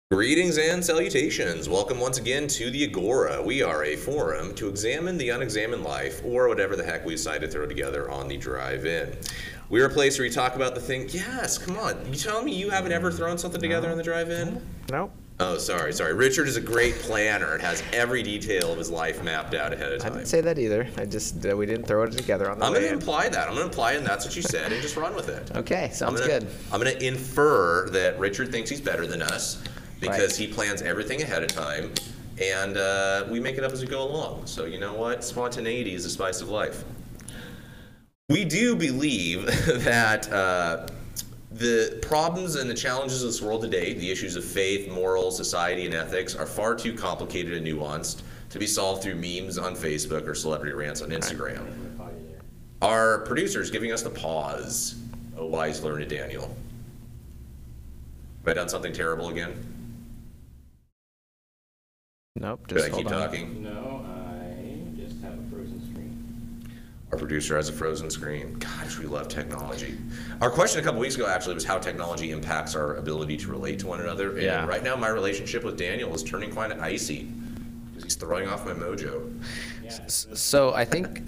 Greetings and salutations. Welcome once again to the Agora. We are a forum to examine the unexamined life, or whatever the heck we decide to throw together on the drive-in. We're a place where we talk about the thing. Yes, come on. You telling me you haven't ever thrown something together on the drive-in? Nope. Oh, sorry. Richard is a great planner and has every detail of his life mapped out ahead of time. I didn't say that either. I just we didn't throw it together on the I'm way going to in. imply that. I'm going to imply it, and that's what you said, and just run with it. Okay, sounds good. I'm going to infer that Richard thinks he's better than us, because Right. he plans everything ahead of time, and we make it up as we go along. So you know what? Spontaneity is the spice of life. We do believe that the problems and the challenges of this world today, the issues of faith, morals, society, and ethics, are far too complicated and nuanced to be solved through memes on Facebook or celebrity rants on Instagram. Our producer is giving us the pause. Oh, wise learned Daniel. Have I done something terrible again? Nope. Should Just I keep hold on. talking? No, I just have a frozen screen. Our producer has a frozen screen. Gosh, we love technology. Our question a couple weeks ago actually was how technology impacts our ability to relate to one another. And Yeah. right now, my relationship with Daniel is turning quite icy because he's throwing off my mojo. So I think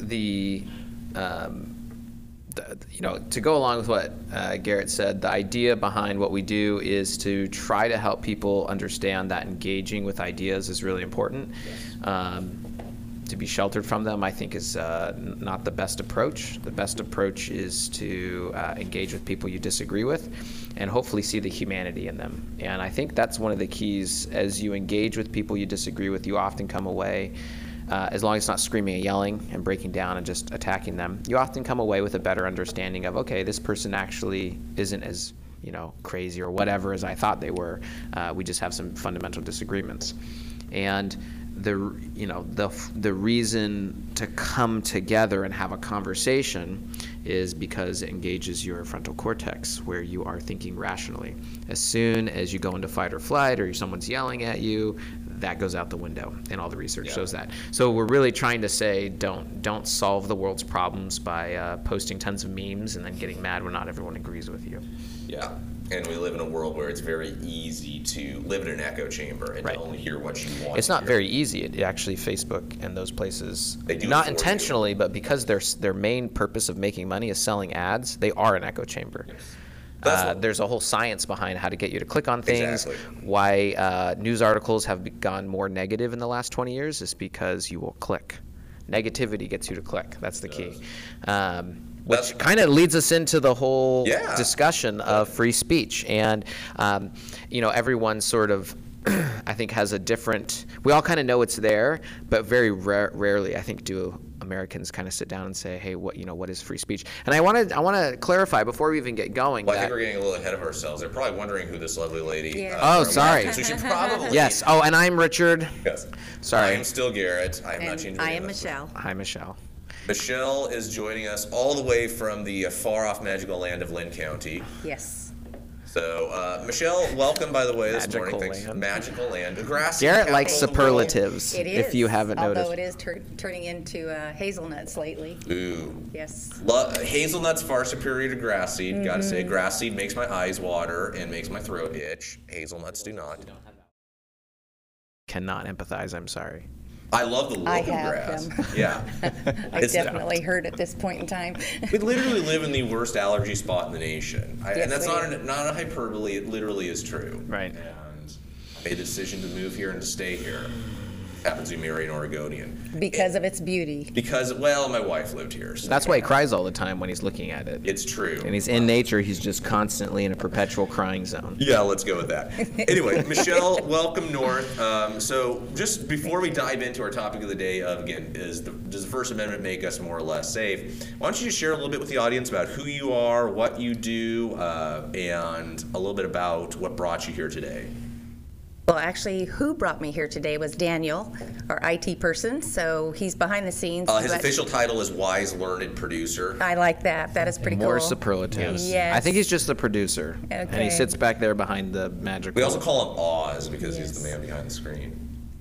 to go along with what Garrett said, the idea behind what we do is to try to help people understand that engaging with ideas is really important. To be sheltered from them, I think, is not the best approach. The best approach is to engage with people you disagree with and hopefully see the humanity in them. And I think that's one of the keys. As you engage with people you disagree with, you often come away, as long as it's not screaming and yelling and breaking down and just attacking them, you often come away with a better understanding of, okay, this person actually isn't as crazy or whatever as I thought they were. We just have some fundamental disagreements. And the reason to come together and have a conversation is because it engages your frontal cortex, where you are thinking rationally. As soon as you go into fight or flight, or someone's yelling at you, that goes out the window, and all the research shows that. So we're really trying to say, don't solve the world's problems by posting tons of memes and then getting mad when not everyone agrees with you. Yeah. And we live in a world where it's very easy to live in an echo chamber and Right. to only hear what you want. It's to not hear. very easy. It actually, Facebook and those places, They do it not for you. intentionally, but because their main purpose of making money is selling ads, they are an echo chamber. That's what- There's a whole science behind how to get you to click on things. Exactly. Why news articles have gone more negative in the last 20 years is because you will click. Negativity gets you to click. That's the key. Which kind of leads us into the whole discussion of free speech. And, everyone sort of, I think, has a different, we all kind of know it's there, but very rarely, I think, do Americans kind of sit down and say, hey, what is free speech? And I want to clarify before we even get going. Well, I think we're getting a little ahead of ourselves. They're probably wondering who this lovely lady. Oh, from sorry. is. We should probably. Yes. Oh, and I'm Richard. Yes. Sorry. I am still Garrett. I am not changing. I my am name. Michelle. Hi, Michelle. Michelle is joining us all the way from the far-off magical land of Lynn County. Yes. So, Michelle, welcome, by the way, this Magical morning. Thanks. land. Magical land. The grassy Garrett likes capital of the world. superlatives, It is. if you haven't noticed. Although it is turning into hazelnuts lately. Ooh. Yes. Hazelnuts far superior to grass seed. Gotta Mm-hmm. say, grass seed makes my eyes water and makes my throat itch. Hazelnuts do not. Cannot empathize, I'm sorry. I love the look I of have grass. them. Yeah. I It's- definitely heard at this point in time. We literally live in the worst allergy spot in the nation. Yes, And that's we not a hyperbole. It literally is true. Right. And I made the decision to move here and to stay here. Happens to be married an Oregonian. Because of its beauty. Because, well, my wife lived here. So That's why he cries all the time when he's looking at it. it's true. And he's in nature, he's just constantly in a perpetual crying zone. Yeah, let's go with that. Anyway, Michelle, welcome north. So just before we dive into our topic of the day, again, does the First Amendment make us more or less safe? Why don't you just share a little bit with the audience about who you are, what you do, and a little bit about what brought you here today? Well, actually, who brought me here today was Daniel, our IT person. So he's behind the scenes. His but official title is Wise Learned Producer. I like that. That is pretty More cool. superlatives. Yes. I think he's just the producer. And he Okay. sits back there behind the magical. We also call him Oz because he's the man behind the screen.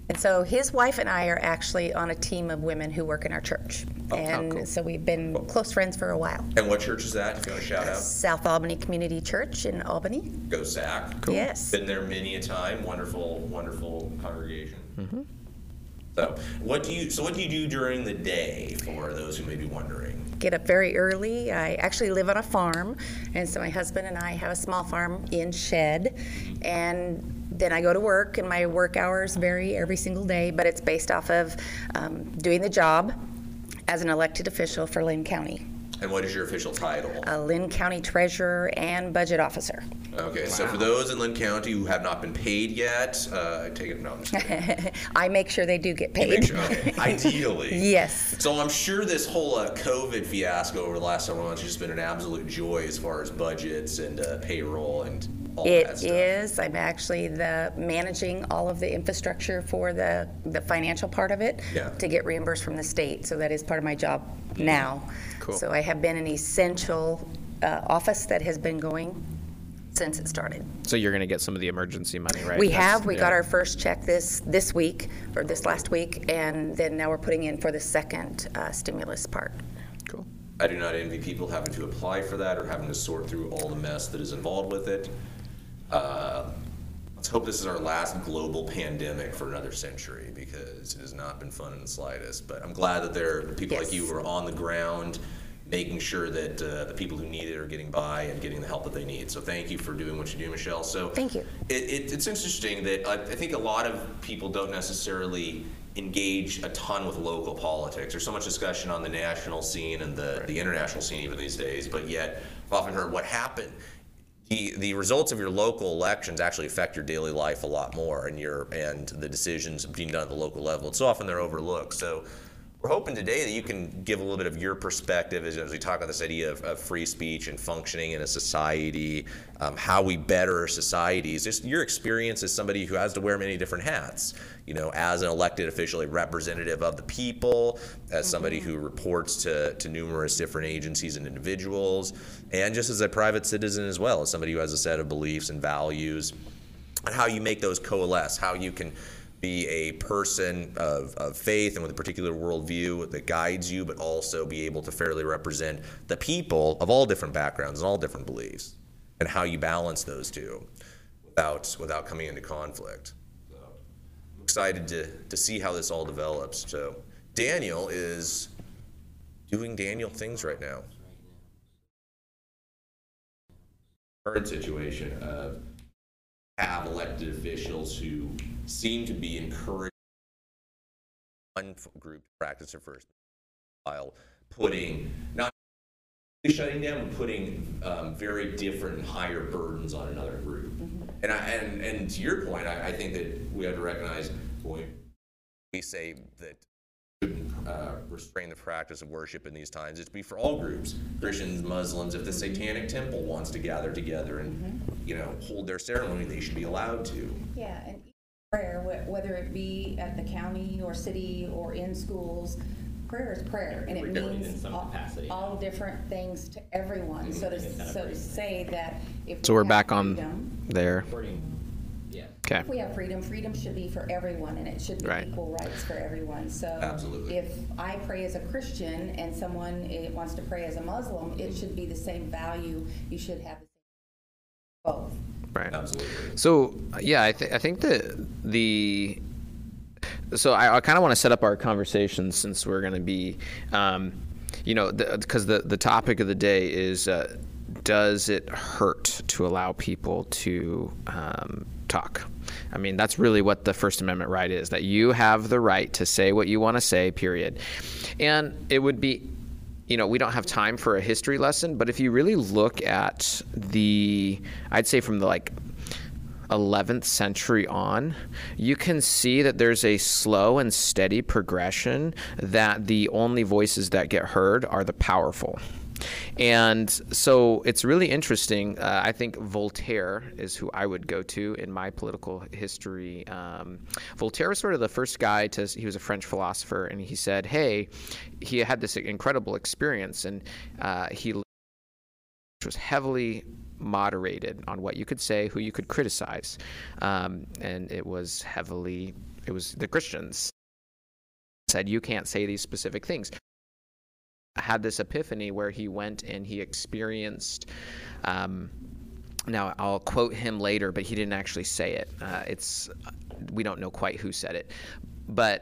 And so his wife and I are actually on a team of women who work in our church. And cool. so we've been close friends for a while. And what church is that, if you want to shout out? South Albany Community Church in Albany. Go Sac. Yes. Been there many a time. Wonderful, wonderful congregation. Mm-hmm. So what do you do during the day, for those who may be wondering? Get up very early. I actually live on a farm, and so my husband and I have a small farm in Shed, and then I go to work, and my work hours vary every single day, but it's based off of doing the job as an elected official for Lynn County. And what is your official title? Lynn County Treasurer and Budget Officer. Okay, so for those in Lynn County who have not been paid yet, I take it, no, I'm just kidding. I make sure they do get paid. Make sure- okay, ideally. Yes. So I'm sure this whole COVID fiasco over the last several months has just been an absolute joy as far as budgets and payroll and all that It stuff. is. I'm actually managing all of the infrastructure for the financial part of it Yeah. to get reimbursed from the state. So that is part of my job now. Cool. So I have been an essential office that has been going since it started. So you're going to get some of the emergency money, right? We That's- have. We got yeah. our first check this week, or this last week, and then now we're putting in for the second stimulus part. Cool. I do not envy people having to apply for that or having to sort through all the mess that is involved with it. Let's hope this is our last global pandemic for another century, because it has not been fun in the slightest. But I'm glad that there are people like you Yes. who are on the ground, making sure that the people who need it are getting by and getting the help that they need. So thank you for doing what you do, Michelle. So Thank you. It's interesting that I think a lot of people don't necessarily engage a ton with local politics. There's so much discussion on the national scene and the international scene even these days, but yet I've often heard what happened. The results of your local elections actually affect your daily life a lot more, and the decisions being done at the local level. And so often they're overlooked. So we're hoping today that you can give a little bit of your perspective as we talk about this idea of free speech and functioning in a society, how we better societies. Just your experience as somebody who has to wear many different hats, as an elected official, a representative of the people, as somebody who reports to numerous different agencies and individuals, and just as a private citizen as well, as somebody who has a set of beliefs and values, and how you make those coalesce, how you can be a person of faith and with a particular worldview that guides you, but also be able to fairly represent the people of all different backgrounds and all different beliefs, and how you balance those two without coming into conflict. So I'm excited to see how this all develops. So Daniel is doing Daniel things right now. Current situation of have elected officials who seem to be encouraging one group to practice their first, while putting, not shutting down, but putting very different and higher burdens on another group. And to your point, I think that we have to recognize when we say that restrain the practice of worship in these times, it's be for all groups, Christians, Muslims. If the Satanic Temple wants to gather together and hold their ceremony, they should be allowed to. Yeah, and prayer, whether it be at the county or city or in schools, prayer is prayer, and it We're doing it in means some capacity. all different things to everyone. So to say that if So we we're have back on freedom, there. Yeah. Okay. if we have freedom should be for everyone, and it should be Right. equal rights for everyone. So Absolutely. if I pray as a Christian and someone wants to pray as a Muslim, it should be the same value. You should have both. Right. Absolutely. So yeah, I think that so I kind of want to set up our conversation, since we're going to be, because the topic of the day is, does it hurt to allow people to talk? I mean, that's really what the First Amendment right is, that you have the right to say what you want to say, period. And it would be, we don't have time for a history lesson, but if you really look at I'd say from the 11th century on, you can see that there's a slow and steady progression that the only voices that get heard are the powerful. And so it's really interesting. I think Voltaire is who I would go to in my political history. Voltaire was sort of the first guy he was a French philosopher, and he said, hey, he had this incredible experience, and he was heavily moderated on what you could say, who you could criticize, and it was heavily It was the Christians said, you can't say these specific things. I had this epiphany where he went and he experienced, now I'll quote him later, but he didn't actually say it. We don't know quite who said it, but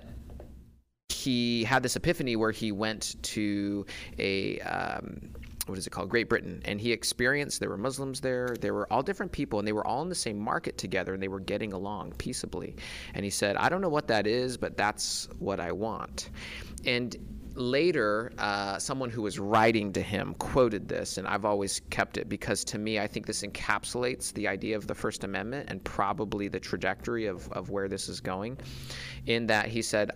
he had this epiphany where he went to a, what is it called? Great Britain. And he experienced, there were Muslims there, there were all different people, and they were all in the same market together, and they were getting along peaceably. And he said, I don't know what that is, but that's what I want. And later, someone who was writing to him quoted this, and I've always kept it because to me, I think this encapsulates the idea of the First Amendment and probably the trajectory of where this is going, in that he said,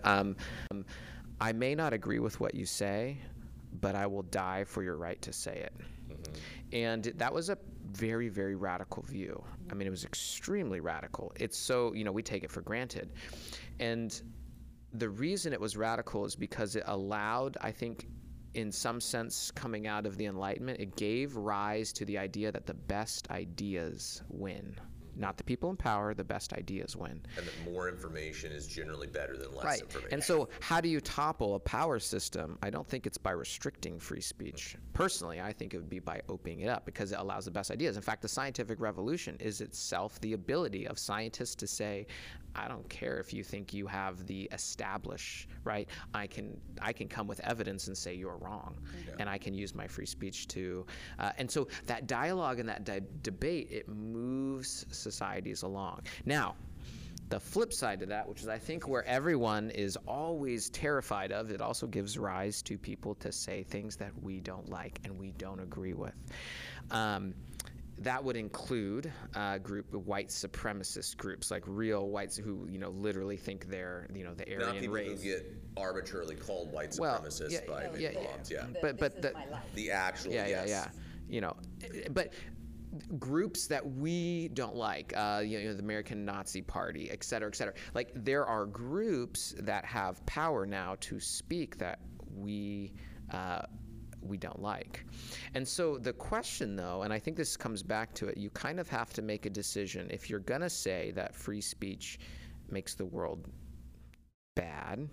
I may not agree with what you say, but I will die for your right to say it. Mm-hmm. And that was a very, very radical view. I mean, it was extremely radical. It's so, we take it for granted. And the reason it was radical is because it allowed, I think, in some sense, coming out of the Enlightenment, it gave rise to the idea that the best ideas win. Not the people in power, the best ideas win. And that more information is generally better than less right. information. And so how do you topple a power system? I don't think it's by restricting free speech. Personally, I think it would be by opening it up because it allows the best ideas. In fact, the scientific revolution is itself the ability of scientists to say, I don't care if you think you have the established, right? I can come with evidence and say you're wrong. Yeah. And I can use my free speech to, and so that dialogue and that debate, it moves societies along. Now, the flip side to that, which is I think where everyone is always terrified of, it also gives rise to people to say things that we don't like and we don't agree with. That would include a group of white supremacist groups, like real whites who, literally think they're, the Aryan Not people race. who get arbitrarily called white supremacists by moms, yeah. But the actual, yes. But groups that we don't like, the American Nazi Party, et cetera, et cetera. Like there are groups that have power now to speak that we don't like. And so the question, though, and I think this comes back to it, you kind of have to make a decision. If you're going to say that free speech makes the world bad,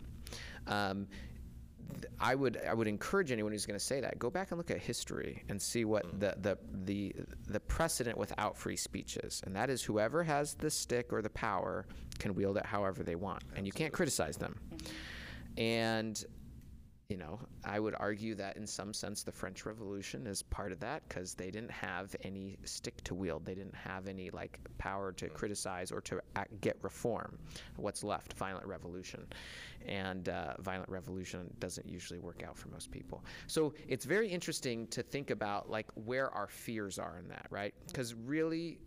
I would encourage anyone who's going to say that, go back and look at history and see what the precedent without free speech is. And that is whoever has the stick or the power can wield it however they want. And you can't criticize them. And I would argue that in some sense the French Revolution is part of that because they didn't have any stick to wield. They didn't have any power to criticize or to get reform. What's left? Violent revolution. And violent revolution doesn't usually work out for most people. So it's very interesting to think about where our fears are in that, right? Because really,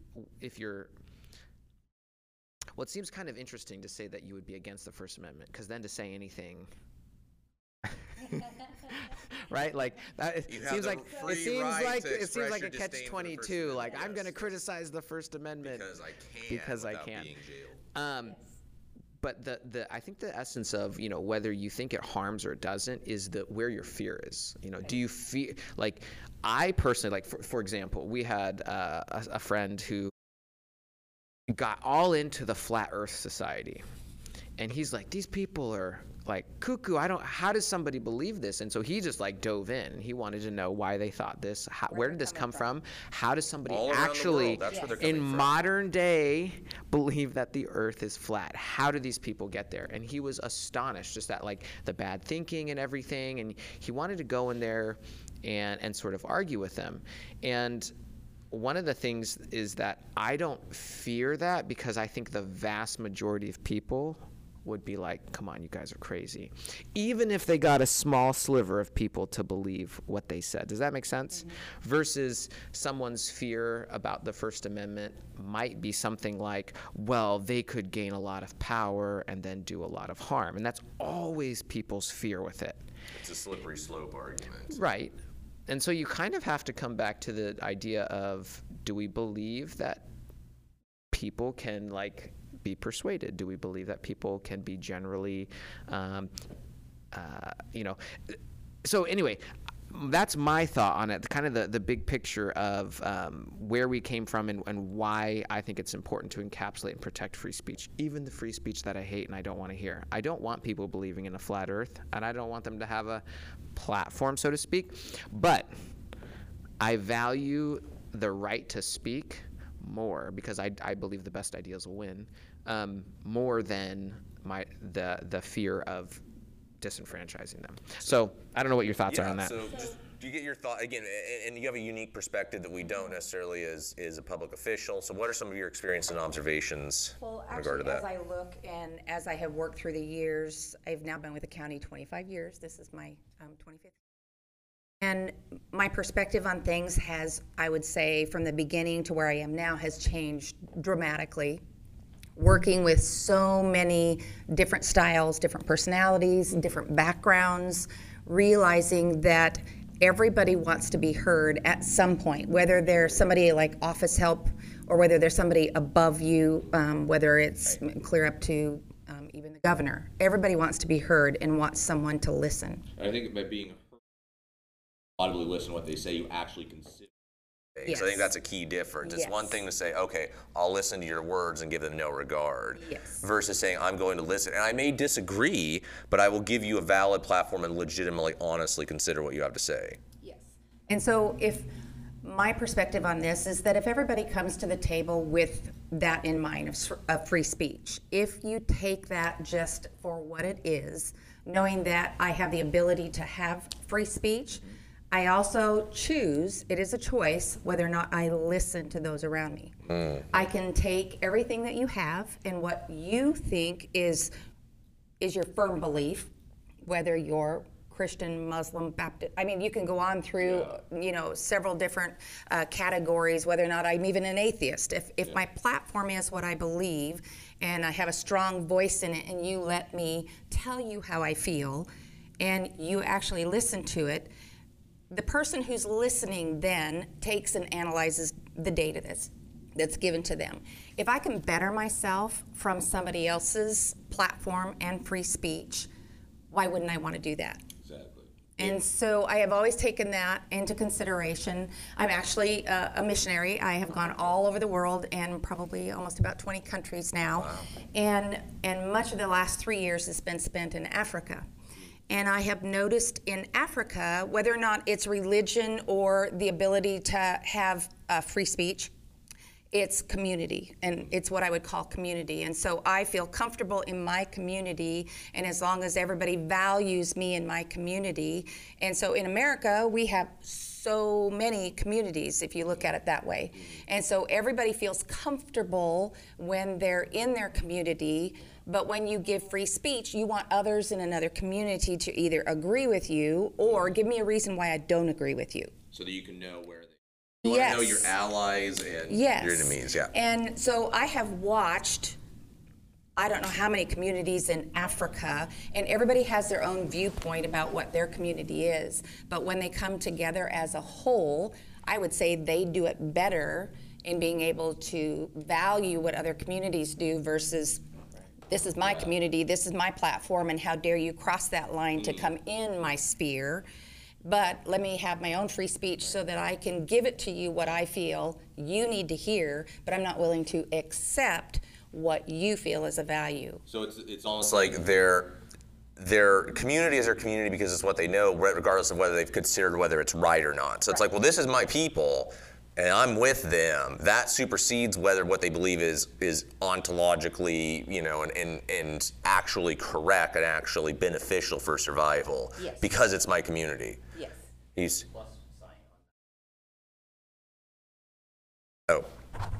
well, it seems kind of interesting to say that you would be against the First Amendment because then to say anything right? It seems like a catch-22. I'm going to criticize the First Amendment because I can. Being jailed. But I think the essence of whether you think it harms or it doesn't is where your fear is. Do you feel I personally for example, we had a friend who got all into the Flat Earth Society, and he's like, these people are cuckoo. How does somebody believe this? And so he just dove in. He wanted to know why they thought this. Where did this come from? How does somebody actually in modern day believe that the earth is flat? How do these people get there? And he was astonished just at the bad thinking and everything. And he wanted to go in there and sort of argue with them. And one of the things is that I don't fear that because I think the vast majority of people would be come on, you guys are crazy. Even if they got a small sliver of people to believe what they said. Does that make sense? Mm-hmm. Versus someone's fear about the First Amendment might be something well, they could gain a lot of power and then do a lot of harm. And that's always people's fear with it. It's a slippery slope argument. Right. And so you kind of have to come back to the idea of, do we believe that people can be persuaded? Do we believe that people can be generally, So anyway, that's my thought on it, kind of the big picture of where we came from and why I think it's important to encapsulate and protect free speech, even the free speech that I hate and I don't want to hear. I don't want people believing in a flat earth, and I don't want them to have a platform, so to speak, but I value the right to speak more, because I believe the best ideas will win, more than the fear of disenfranchising them. So I don't know what your thoughts are on that. So just, do you get your thought again? And you have a unique perspective that we don't necessarily as a public official. So what are some of your experience and observations Well, in regard to actually, that? as I look and as I have worked through the years, I've now been with the county 25 years. This is my 25th. And my perspective on things has, I would say, from the beginning to where I am now, has changed dramatically. Working with so many different styles, different personalities, different backgrounds, realizing that everybody wants to be heard at some point, whether they're somebody like office help or whether there's somebody above you, whether it's clear up to even the governor. Everybody wants to be heard and wants someone to listen. I think by being audibly listen to what they say, you actually consider. So I think that's a key difference. It's one Yes. thing to say, okay, I'll listen to your words and give them no regard, Yes. versus saying, I'm going to listen. And I may disagree, but I will give you a valid platform and legitimately, honestly consider what you have to say. Yes. And so if my perspective on this is that if everybody comes to the table with that in mind of free speech, if you take that just for what it is, knowing that I have the ability to have free speech, I also choose, it is a choice, whether or not I listen to those around me. I can take everything that you have and what you think is your firm belief, whether you're Christian, Muslim, Baptist. I mean, you can go on through, several different categories, whether or not I'm even an atheist. If my platform is what I believe and I have a strong voice in it and you let me tell you how I feel and you actually listen to it, the person who's listening then takes and analyzes the data that's given to them. If I can better myself from somebody else's platform and free speech, why wouldn't I want to do that? Exactly. And so I have always taken that into consideration. I'm actually a missionary. I have gone all over the world and probably almost about 20 countries now. Wow. And much of the last 3 years has been spent in Africa. And I have noticed in Africa, whether or not it's religion or the ability to have free speech, it's community, and it's what I would call community. And so I feel comfortable in my community, and as long as everybody values me in my community. And so in America, we have so many communities, if you look at it that way. And so everybody feels comfortable when they're in their community, but when you give free speech, you want others in another community to either agree with you or give me a reason why I don't agree with you. So that you can know where they. You want Yes. to know your allies and Yes. your enemies, yeah. And so I have watched, I don't know how many communities in Africa, and everybody has their own viewpoint about what their community is. But when they come together as a whole, I would say they do it better in being able to value what other communities do versus this is my community, this is my platform, and how dare you cross that line to come in my sphere. But let me have my own free speech so that I can give it to you what I feel you need to hear, but I'm not willing to accept what you feel is a value. So it's almost It's like their community is their community because it's what they know, regardless of whether they've considered whether it's right or not. So it's like, well, this is my people, and I'm with them. That supersedes whether what they believe is ontologically, and actually correct and actually beneficial for survival. Yes. Because it's my community. Yes. He's. Plus sign on. Oh.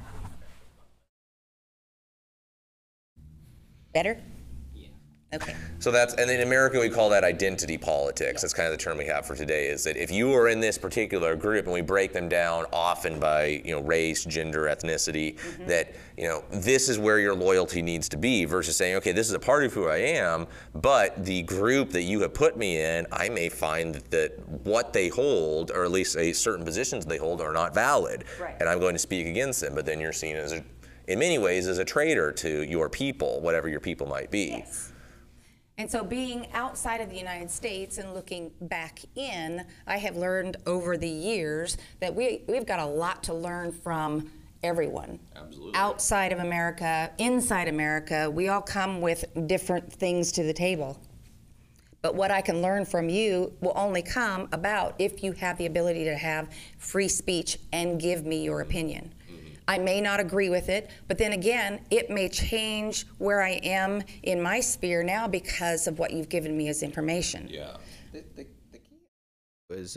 Better? Yeah. Okay. So that's, and in America we call that identity politics. That's kind of the term we have for today, is that if you are in this particular group, and we break them down often by, race, gender, ethnicity, that, this is where your loyalty needs to be, versus saying, okay, this is a part of who I am, but the group that you have put me in, I may find that what they hold, or at least certain positions they hold, are not valid. Right. And I'm going to speak against them, but then you're seen as in many ways, as a traitor to your people, whatever your people might be. Yes. And so being outside of the United States and looking back in, I have learned over the years that we've got a lot to learn from everyone. Absolutely. Outside of America, inside America, we all come with different things to the table. But what I can learn from you will only come about if you have the ability to have free speech and give me your opinion. I may not agree with it, but then again, it may change where I am in my sphere now because of what you've given me as information. Yeah. The key was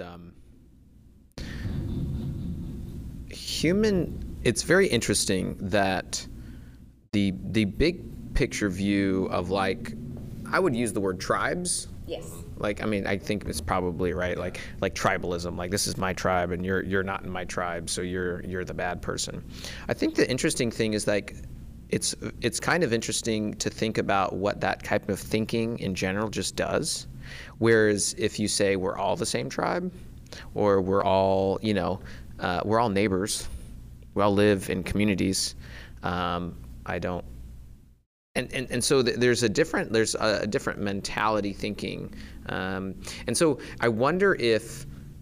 human. It's very interesting that the big picture view of, like, I would use the word tribes. Yes. Like, I mean, I think it's probably right. Like tribalism. Like, this is my tribe, and you're not in my tribe, so you're the bad person. I think the interesting thing is, like, it's kind of interesting to think about what that type of thinking in general just does. Whereas if you say we're all the same tribe, or we're all we're all neighbors, we all live in communities. I don't. And so there's a different mentality thinking, and so I wonder if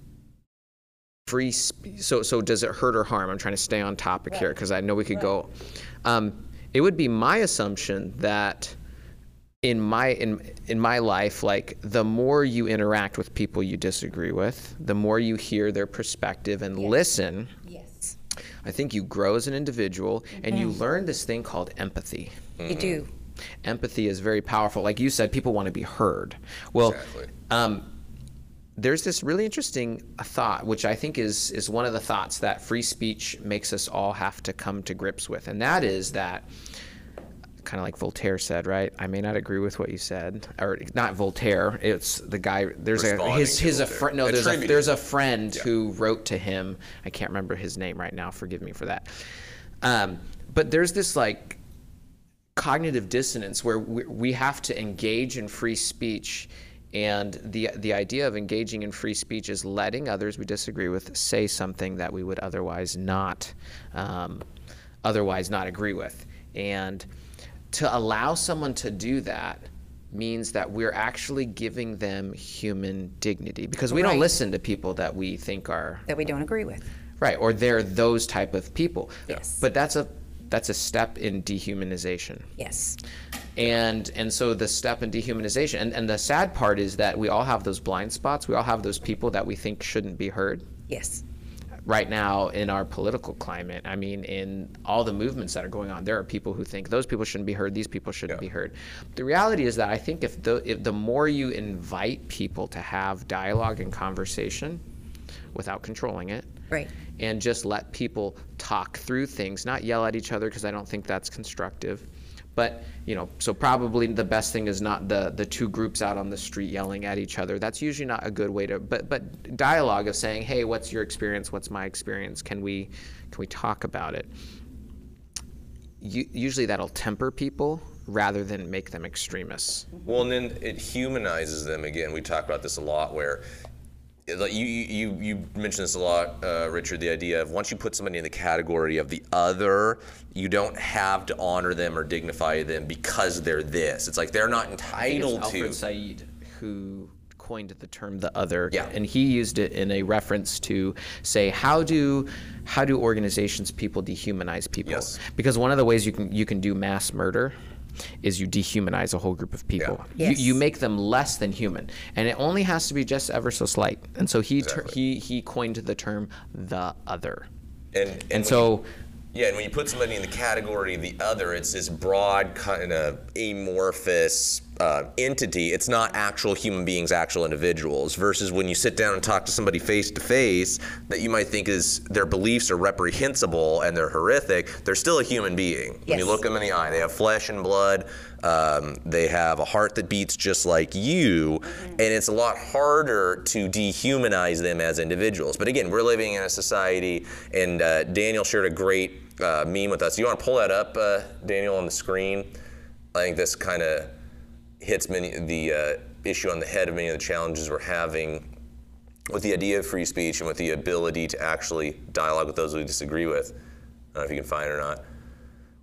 so does it hurt or harm? I'm trying to stay on topic here because I know we could go. It would be my assumption that in my life, like, the more you interact with people you disagree with, the more you hear their perspective and listen. Yes. I think you grow as an individual, and you learn this thing called empathy. You do. Empathy is very powerful. Like you said, people want to be heard. Well, Exactly. There's this really interesting thought, which I think is one of the thoughts that free speech makes us all have to come to grips with, and that is that, kind of like Voltaire said, right? I may not agree with what you said, or not Voltaire. It's the guy. There's there's a friend who wrote to him. I can't remember his name right now. Forgive me for that. But there's this, like, cognitive dissonance where we have to engage in free speech, and the idea of engaging in free speech is letting others we disagree with say something that we would otherwise not agree with. And to allow someone to do that means that we're actually giving them human dignity, because we don't listen to people that we think are That we don't agree with. right, or they're those type of people. Yes. But that's a step in dehumanization. Yes. And so the step in dehumanization, and the sad part is that we all have those blind spots. We all have those people that we think shouldn't be heard. Yes. Right now in our political climate, I mean, in all the movements that are going on, there are people who think those people shouldn't be heard, these people shouldn't be heard. The reality is that I think if the more you invite people to have dialogue and conversation without controlling it, Right. and just let people talk through things, not yell at each other, because I don't think that's constructive. But, so probably the best thing is not the two groups out on the street yelling at each other. That's usually not a good way to, but dialogue of saying, hey, what's your experience? What's my experience? Can we talk about it? Usually that'll temper people rather than make them extremists. Well, and then it humanizes them again. We talk about this a lot, where like you mentioned this a lot, Richard, the idea of once you put somebody in the category of the other, you don't have to honor them or dignify them because they're this. It's like they're not entitled to. Alfred Said who coined the term "the other," Yeah. and he used it in a reference to say, how do organizations, people dehumanize people? Yes. Because one of the ways you can do mass murder is you dehumanize a whole group of people. Yeah. Yes. You make them less than human, and it only has to be just ever so slight. And so he coined the term "the other." And so. Yeah, and when you put somebody in the category of the other, it's this broad kind of amorphous entity. It's not actual human beings, actual individuals, versus when you sit down and talk to somebody face to face that you might think is their beliefs are reprehensible and they're horrific, they're still a human being. When you Yes. look them in the eye, they have flesh and blood, they have a heart that beats just like you, and it's a lot harder to dehumanize them as individuals. But again, we're living in a society, and Daniel shared a great meme with us. You want to pull that up, Daniel, on the screen? I think this kind of hits the issue on the head of many of the challenges we're having with the idea of free speech and with the ability to actually dialogue with those we disagree with. I don't know if you can find it or not.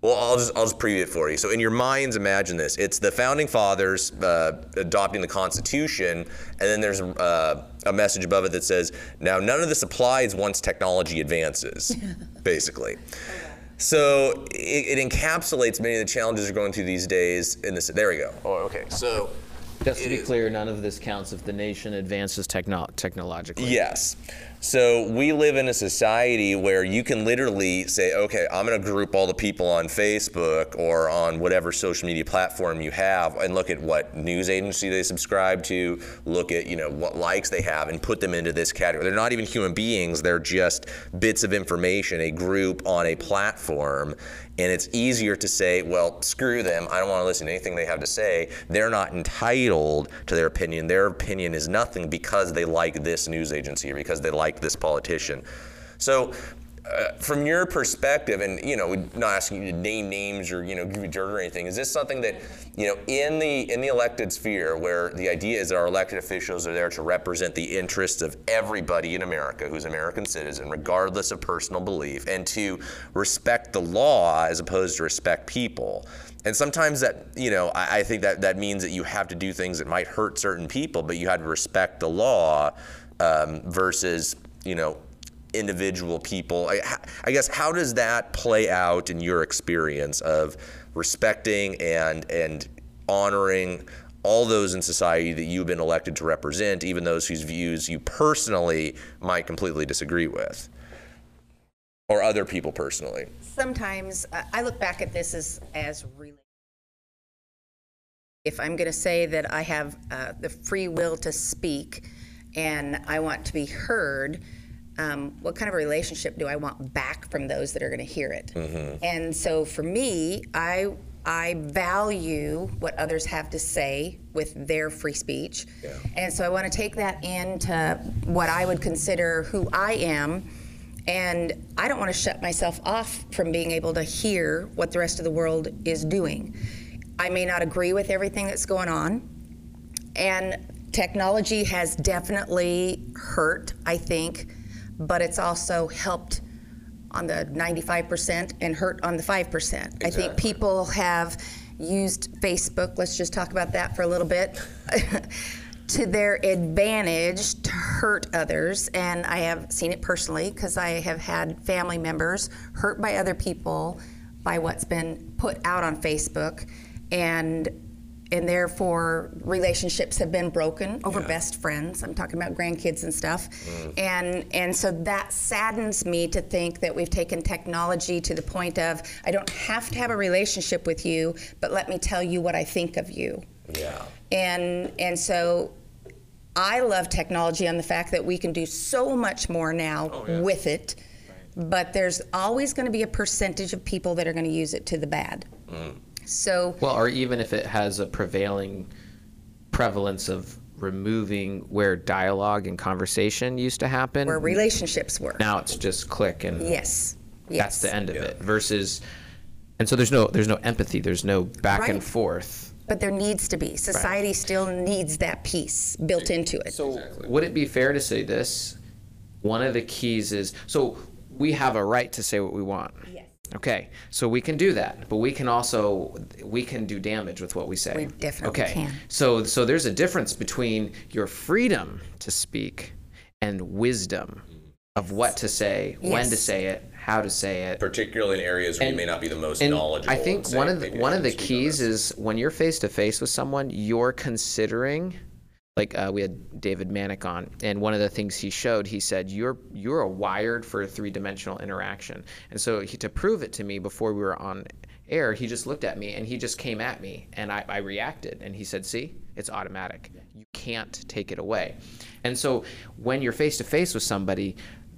Well, I'll just preview it for you. So in your minds, imagine this. It's the Founding Fathers adopting the Constitution, and then there's a message above it that says, now none of this applies once technology advances, basically. So it encapsulates many of the challenges we're going through these days in this. There we go. Oh, okay. So Just to be clear, none of this counts if the nation advances technologically. yes. So we live in a society where you can literally say, okay, I'm going to group all the people on Facebook or on whatever social media platform you have and look at what news agency they subscribe to, look at, what likes they have and put them into this category. They're not even human beings. They're just bits of information, a group on a platform. And it's easier to say, well, screw them. I don't want to listen to anything they have to say. They're not entitled to their opinion. Their opinion is nothing because they like this news agency or because they like this politician. So from your perspective, and we're not asking you to name names or give you dirt or anything, is this something that in the elected sphere, where the idea is that our elected officials are there to represent the interests of everybody in America who's an American citizen, regardless of personal belief, and to respect the law as opposed to respect people? And sometimes that, I think that means that you have to do things that might hurt certain people, but you have to respect the law versus, individual people. I guess, how does that play out in your experience of respecting and honoring all those in society that you've been elected to represent, even those whose views you personally might completely disagree with, or other people personally? Sometimes I look back at this as really, if I'm going to say that I have the free will to speak and I want to be heard, what kind of a relationship do I want back from those that are going to hear it? Mm-hmm. And so for me, I value what others have to say with their free speech. Yeah. And so I want to take that into what I would consider who I am. And I don't want to shut myself off from being able to hear what the rest of the world is doing. I may not agree with everything that's going on. And technology has definitely hurt, I think, but it's also helped on the 95% and hurt on the 5%. Exactly. I think people have used Facebook, let's just talk about that for a little bit, to their advantage to hurt others. And I have seen it personally because I have had family members hurt by other people by what's been put out on Facebook. And therefore relationships have been broken over best friends. I'm talking about grandkids and stuff. And so that saddens me to think that we've taken technology to the point of, I don't have to have a relationship with you, but let me tell you what I think of you. Yeah. And so I love technology on the fact that we can do so much more now with it, but there's always going to be a percentage of people that are going to use it to the bad. So, well, or even if it has a prevailing prevalence of removing where dialogue and conversation used to happen, where relationships were. Now it's just click and yes. That's the end of it. Versus, and so there's no empathy, there's no back and forth. But there needs to be. Society still needs that piece built into it. So would it be fair to say this? One of the keys is, so we have a right to say what we want. Yes. Okay, so we can do that, but we can do damage with what we say. We definitely can. So there's a difference between your freedom to speak and wisdom of what to say, when to say it, how to say it. Particularly in areas where you may not be the most knowledgeable. I think one of the keys is when you're face to face with someone, you're considering. Like we had David Manick on, and one of the things he showed, he said, you're wired for a three-dimensional interaction. And so to prove it to me before we were on air, he just looked at me and he just came at me, and I reacted. And he said, see, it's automatic. You can't take it away. And so when you're face-to-face with somebody,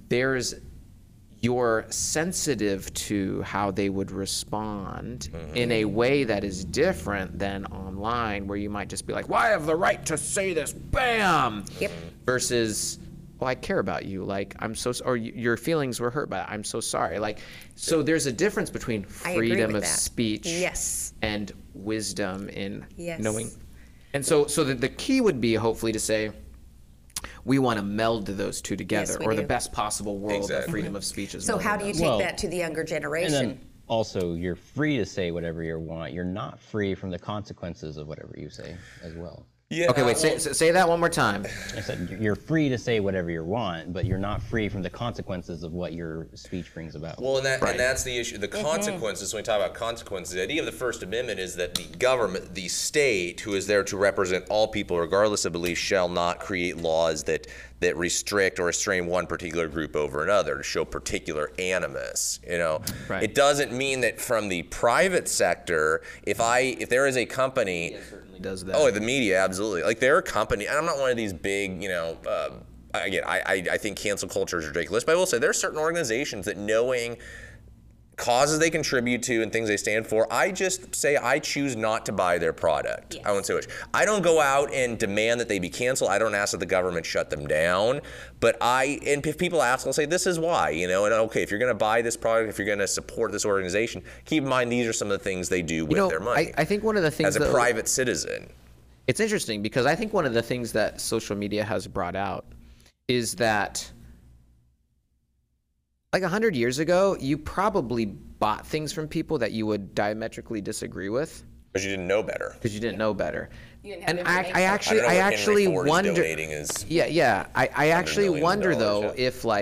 you're sensitive to how they would respond in a way that is different than online, where you might just be like, well, I have the right to say this, bam! Yep. Versus, well, I care about you, like, I'm so, or your feelings were hurt by it, I'm so sorry. Like, so there's a difference between freedom of speech and wisdom in knowing. And so the key would be, hopefully, to say, we want to meld those two together, or the best possible world of freedom of speech is. So how do you take that to the younger generation? also you're free to say whatever you want. You're not free from the consequences of whatever you say as well. Yeah. Okay, wait, say that one more time. I said you're free to say whatever you want, but you're not free from the consequences of what your speech brings about. Well, and that's the issue. The consequences, when we talk about consequences, the idea of the First Amendment is that the government, the state, who is there to represent all people, regardless of belief, shall not create laws that restrict or restrain one particular group over another to show particular animus. Right. It doesn't mean that from the private sector, if there is a company. Does that. Oh, the media, absolutely. Like, they're a company, and I'm not one of these big, again, I think cancel culture is ridiculous, but I will say there are certain organizations that, knowing causes they contribute to and things they stand for, I just say I choose not to buy their product. Yes. I won't say which. I don't go out and demand that they be canceled. I don't ask that the government shut them down. But and if people ask, I'll say this is why, and okay, if you're going to buy this product, if you're going to support this organization, keep in mind these are some of the things they do with their money. I think one of the things as a private citizen. It's interesting because I think one of the things that social media has brought out is that, like 100 years ago, you probably bought things from people that you would diametrically disagree with. Because you didn't know better. Because you didn't know better. You didn't have And information. I actually Henry Ford is wonder. donating is Yeah. I actually millions of wonder dollars, though yeah. if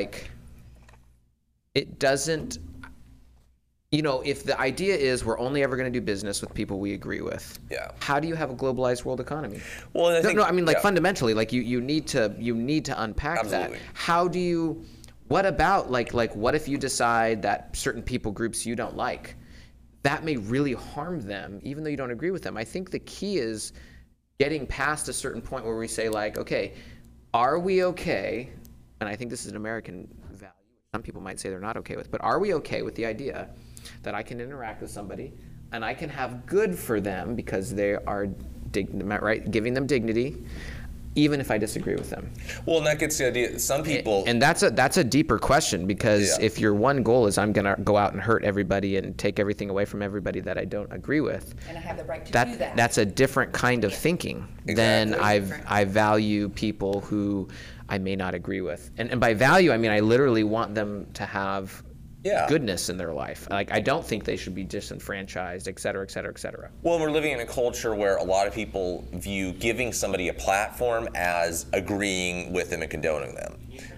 it doesn't. If the idea is we're only ever going to do business with people we agree with. Yeah. How do you have a globalized world economy? Well, and I think, fundamentally, you need to unpack Absolutely. that. How do you? What about what if you decide that certain people groups you don't like, that may really harm them, even though you don't agree with them? I think the key is getting past a certain point where we say okay, are we okay? And I think this is an American value. Some people might say they're not okay with, but are we okay with the idea that I can interact with somebody and I can have good for them because they are giving them dignity, even if I disagree with them? Well, and that gets the idea. Some people, and that's a deeper question, because Yeah. if your one goal is I'm gonna go out and hurt everybody and take everything away from everybody that I don't agree with, And I have the right to do that. that's a different kind of thinking than I value people who I may not agree with. And by value, I mean I literally want them to have Yeah. goodness in their life. I don't think they should be disenfranchised, et cetera, et cetera, et cetera. Well, we're living in a culture where a lot of people view giving somebody a platform as agreeing with them and condoning them.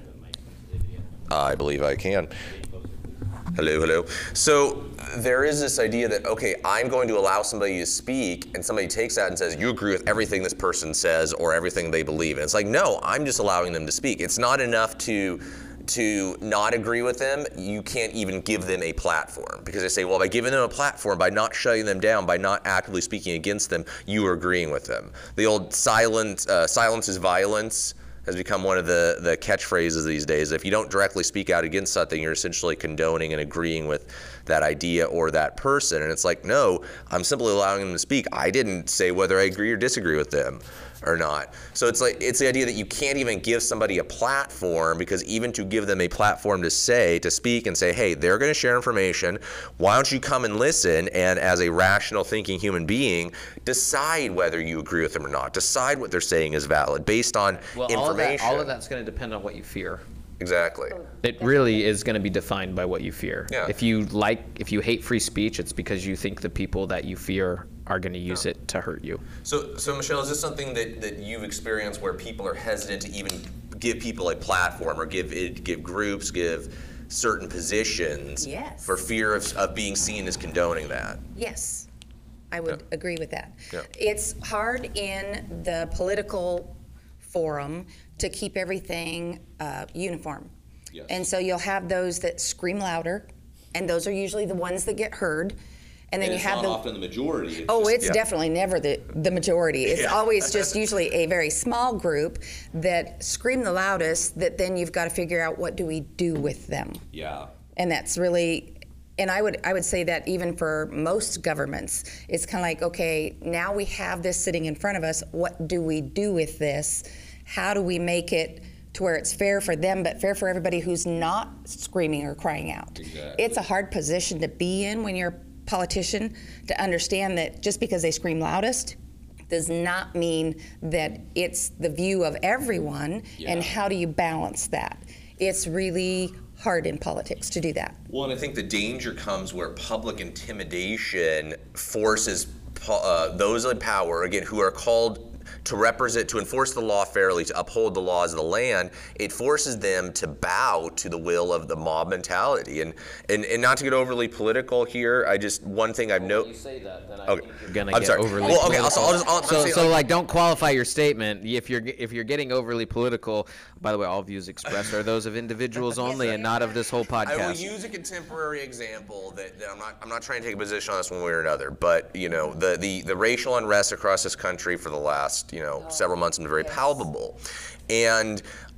I believe I can. Hello. So there is this idea that, okay, I'm going to allow somebody to speak, and somebody takes that and says, you agree with everything this person says or everything they believe. And it's like, no, I'm just allowing them to speak. It's not enough to not agree with them. You can't even give them a platform, because they say, well, by giving them a platform, by not shutting them down, by not actively speaking against them, you are agreeing with them. The old silence is violence has become one of the catchphrases these days. If you don't directly speak out against something, you're essentially condoning and agreeing with that idea or that person. And it's like, no, I'm simply allowing them to speak. I didn't say whether I agree or disagree with them or not. So it's the idea that you can't even give somebody a platform, because even to give them a platform to speak and say, hey, they're going to share information. Why don't you come and listen, and as a rational thinking human being, decide whether you agree with them or not. Decide what they're saying is valid based on information. All of that's going to depend on what you fear. Exactly. It really is going to be defined by what you fear. Yeah. If you hate free speech, it's because you think the people that you fear are going to use it to hurt you. So Michelle, is this something that you've experienced where people are hesitant to even give people a platform or give groups, give certain positions Yes. for fear of being seen as condoning that? Yes, I would agree with that. Yeah. It's hard in the political forum to keep everything uniform. Yes. And so you'll have those that scream louder, and those are usually the ones that get heard. And then And you it's have not often the majority. it's definitely never the majority. It's always just usually a very small group that scream the loudest, that then you've got to figure out, what do we do with them? Yeah. And that's really, and I would say that even for most governments, it's kind of like, okay, now we have this sitting in front of us. What do we do with this? How do we make it to where it's fair for them, but fair for everybody who's not screaming or crying out? Exactly. It's a hard position to be in when you're a politician, to understand that just because they scream loudest does not mean that it's the view of everyone. Yeah. And how do you balance that? It's really hard in politics to do that. Well, and I think the danger comes where public intimidation forces those in power, again, who are called to represent, to enforce the law fairly, to uphold the laws of the land. It forces them to bow to the will of the mob mentality. And not to get overly political here, one thing I've noticed. When you say that, then I Okay. think you're gonna I'm get sorry. overly Well, okay, political. I'm So like, don't qualify your statement. If you're getting overly political, by the way, all views expressed are those of individuals only and not of this whole I will podcast. use a contemporary example that I'm not trying to take a position on this one way or another, but the racial unrest across this country for the last several months has been very palpable, and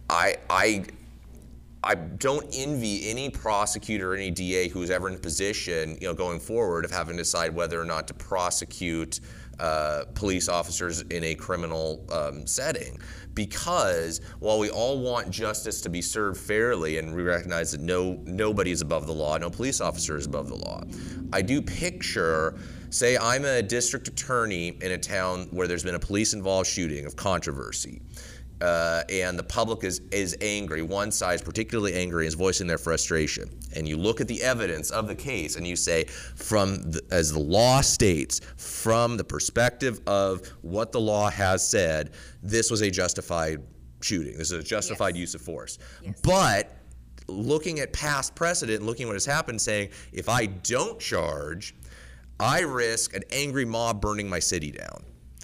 I don't envy any prosecutor or any DA who's ever in a position going forward of having to decide whether or not to prosecute police officers in a criminal setting. Because while we all want justice to be served fairly, and we recognize that nobody is above the law, no police officer is above the law, I do picture, say I'm a district attorney in a town where there's been a police-involved shooting of controversy, and the public is angry. One side is particularly angry, is voicing their frustration. And you look at the evidence of the case and you say, as the law states, from the perspective of what the law has said, this was a justified shooting. This is a justified use of force. But looking at past precedent, looking at what has happened, saying, if I don't charge, I risk an angry mob burning my city down.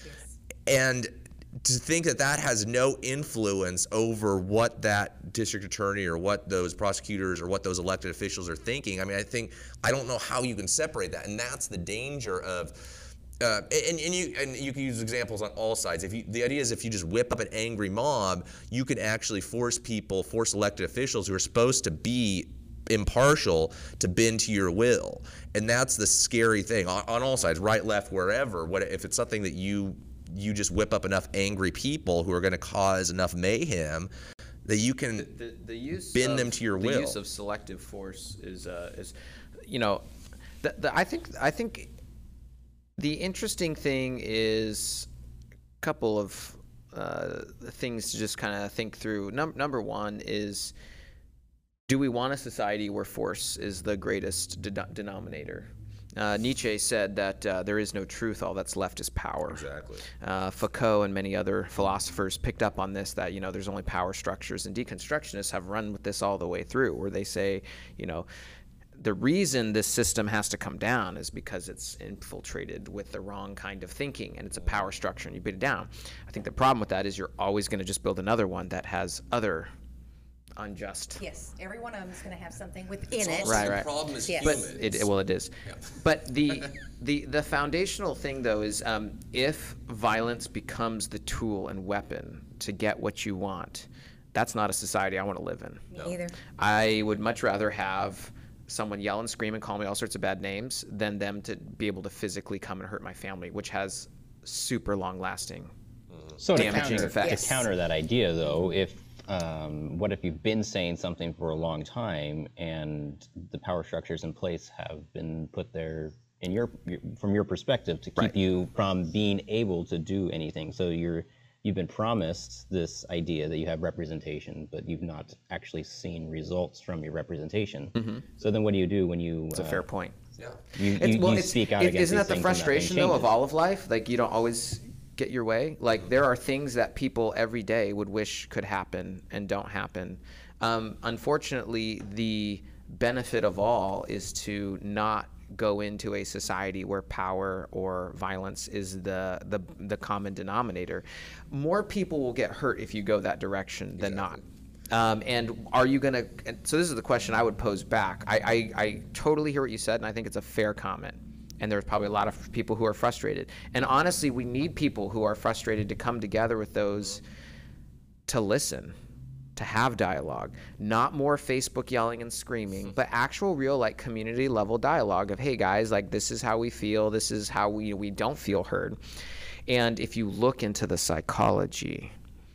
And to think that has no influence over what that district attorney or what those prosecutors or what those elected officials are thinking, I don't know how you can separate that, and that's the danger of. And you can use examples on all sides. The idea is if you just whip up an angry mob, you can actually force elected officials who are supposed to be impartial to bend to your will, and that's the scary thing on all sides, right, left, wherever. What if it's something that you just whip up enough angry people who are going to cause enough mayhem that you can bend them to your will. The use of selective force is I think the interesting thing is a couple of things to just kind of think through. Number one is, do we want a society where force is the greatest denominator? Nietzsche said that there is no truth, all that's left is power. Exactly. Foucault and many other philosophers picked up on this, that there's only power structures, and deconstructionists have run with this all the way through, where they say, the reason this system has to come down is because it's infiltrated with the wrong kind of thinking, and it's a power structure, and you beat it down. I think the problem with that is you're always going to just build another one that has other unjust. Yes, every one of them is going to have something within it. The problem is humans. But it is. Yeah. But the foundational thing, though, is if violence becomes the tool and weapon to get what you want, that's not a society I want to live in. Me either. I would much rather have someone yell and scream and call me all sorts of bad names than them to be able to physically come and hurt my family, which has super long-lasting damaging effects. To counter that idea, though, what if you've been saying something for a long time and the power structures in place have been put there from your perspective to keep you from being able to do anything? So you've been promised this idea that you have representation, but you've not actually seen results from your representation. Mm-hmm. So then what do you do when you... It's a fair point. Yeah. You speak out against Isn't that the these things and nothing frustration, though, of changes? all of life? Like, you don't always get your way. Like, there are things that people every day would wish could happen and don't happen. Unfortunately, the benefit of all is to not go into a society where power or violence is the common denominator. More people will get hurt if you go that direction than not. And are you going to, so this is the question I would pose back. I totally hear what you said, and I think it's a fair comment. And there's probably a lot of people who are frustrated. And honestly, we need people who are frustrated to come together with those to listen, to have dialogue, not more Facebook yelling and screaming, but actual real like community level dialogue of, hey guys, like this is how we feel, this is how we don't feel heard. And if you look into the psychology,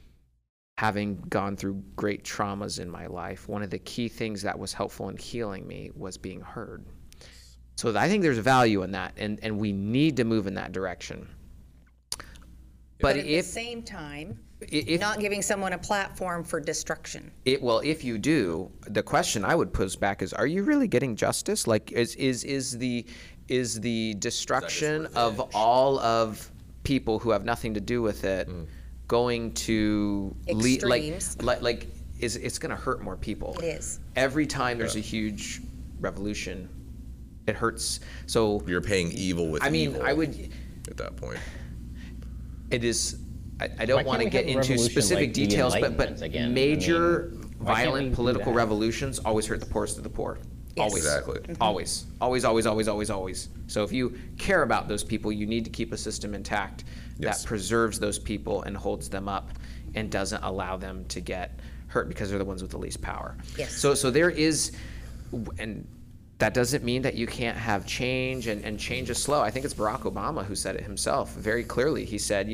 having gone through great traumas in my life, one of the key things that was helpful in healing me was being heard. So I think there's value in that, and we need to move in that direction. But at the same time, if, Not giving someone a platform for destruction. well, if you do, the question I would pose back is, are you really getting justice? Like, is the destruction of revenge? all of people who have nothing to do with it going to Extremes. like it's going to hurt more people? It is. Every time there's a huge revolution, it hurts. So You're paying evil with I mean, evil I would. at that point. It is. I Why don't can't want to we get have a into revolution specific like the details, but Enlightenment again? I major mean, why can't we violent do political that? revolutions always hurt the poorest of the poor. Always. Exactly. Always. Always, always, always, always, always. So if you care about those people, you need to keep a system intact Yes. that preserves those people and holds them up and doesn't allow them to get hurt because they're the ones with the least power. Yes. So there is, and that doesn't mean that you can't have change, and change is slow. I think it's Barack Obama who said it himself very clearly. He said,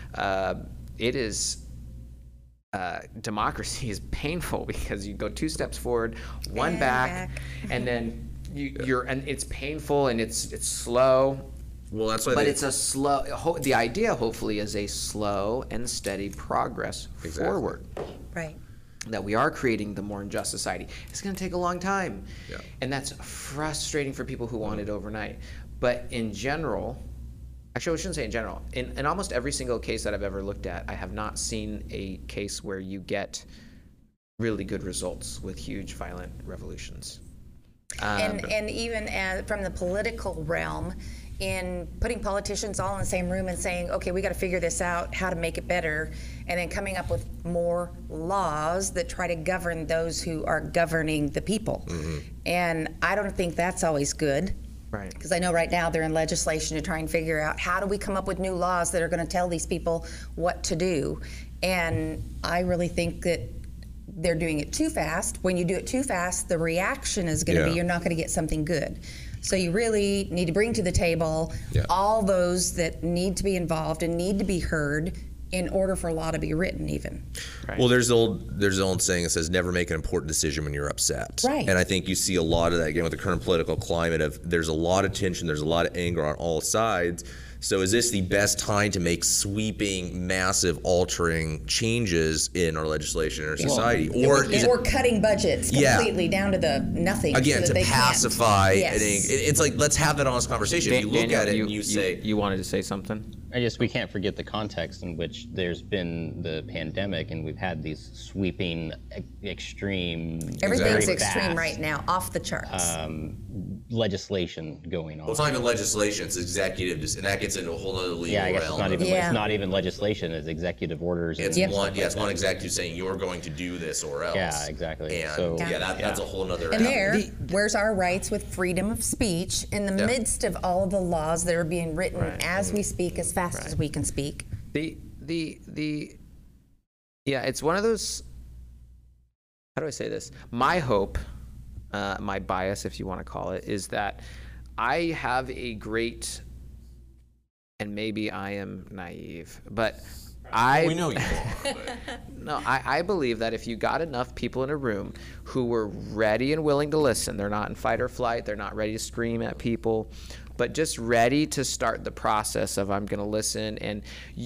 it is, democracy is painful because you go 2 steps forward, one And back, back. and then and it's painful and it's slow. Well, that's why But they, it's a slow, the idea hopefully is a slow and steady progress Exactly. forward. Right. That we are creating the more unjust society. It's going to take a long time. Yeah. And that's frustrating for people who want it overnight. But in general, actually I shouldn't say in general, in almost every single case that I've ever looked at, I have not seen a case where you get really good results with huge violent revolutions. And even from the political realm, in putting politicians all in the same room and saying, okay, we got to figure this out, how to make it better, and then coming up with more laws that try to govern those who are governing the people. And I don't think that's always good. Right. Because I know right now they're in legislation to try and figure out how do we come up with new laws that are going to tell these people what to do. And I really think that they're doing it too fast. When you do it too fast, the reaction is going to be Yeah. you're not going to get something good. So you really need to bring to the table Yeah. all those that need to be involved and need to be heard in order for a law to be written even. Well, there's the old saying that says never make an important decision when you're upset. Right. And I think you see a lot of that again with the current political climate of there's a lot of tension, there's a lot of anger on all sides. So is this the best time to make sweeping, massive, altering changes in our legislation in our society? Or is it Or cutting budgets Yeah. completely down to the nothing. again so that to they can't- pacify? Yes. It's like let's have that honest conversation. If you look Daniel, at it and you say, you wanted to say something? We can't forget the context in which there's been the pandemic and we've had these sweeping, extreme, Everything's very extreme fast, right now, off the charts. legislation going on. well, it's not even legislation; it's executive, and that gets into a whole other legal Yeah, I guess it's realm. not even Yeah. it's not even legislation. It's executive orders. It's and one, yeah, it's one executive saying you're going to do this or else. Yeah, exactly. And So- that's a whole nother. And avenue. there, where's our rights with freedom of speech in the Yeah. midst of all of the laws that are being written Right. as we speak, as fast as we can speak? Yeah, it's one of those, how do I say this? My hope, my bias, if you want to call it, is that I have a great, and maybe I am naive, but we know you are. no, I believe that if you got enough people in a room who were ready and willing to listen, they're not in fight or flight, they're not ready to scream at people, but just ready to start the process of I'm going to listen. And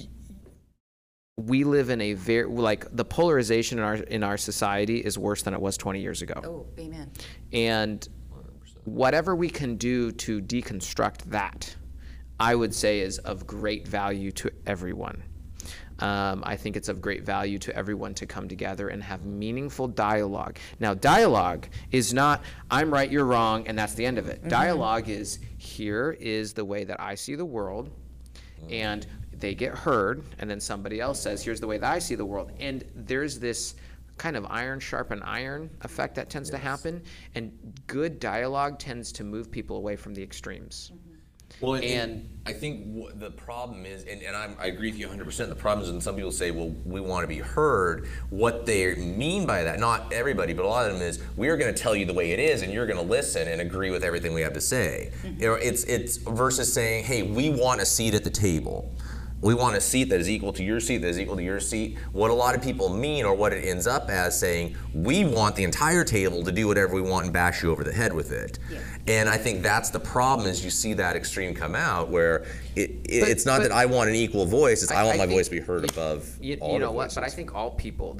we live in a the polarization in our society is worse than it was 20 years ago. Oh, amen. And whatever we can do to deconstruct that, I would say is of great value to everyone. I think it's of great value to everyone to come together and have meaningful dialogue. Now, dialogue is not, I'm right, you're wrong, and that's the end of it. Dialogue is, here is the way that I see the world, and they get heard, and then somebody else says, here's the way that I see the world. And there's this kind of iron sharpen iron effect that tends to happen, and good dialogue tends to move people away from the extremes. Well, And- and I think the problem is, and I agree with you 100%, the problem is when some people say, well, we want to be heard, what they mean by that, not everybody, but a lot of them is, we're going to tell you the way it is, and you're going to listen and agree with everything we have to say. You know, it's versus saying, hey, we want a seat at the table. we want a seat that is equal to your seat, that is equal to your seat. What a lot of people mean, or what it ends up as saying, we want the entire table to do whatever we want and bash you over the head with it. Yeah. And I think that's the problem, is you see that extreme come out where it's not that I want an equal voice, it's I want my think voice to be heard above all you know the what? voices. But I think all people,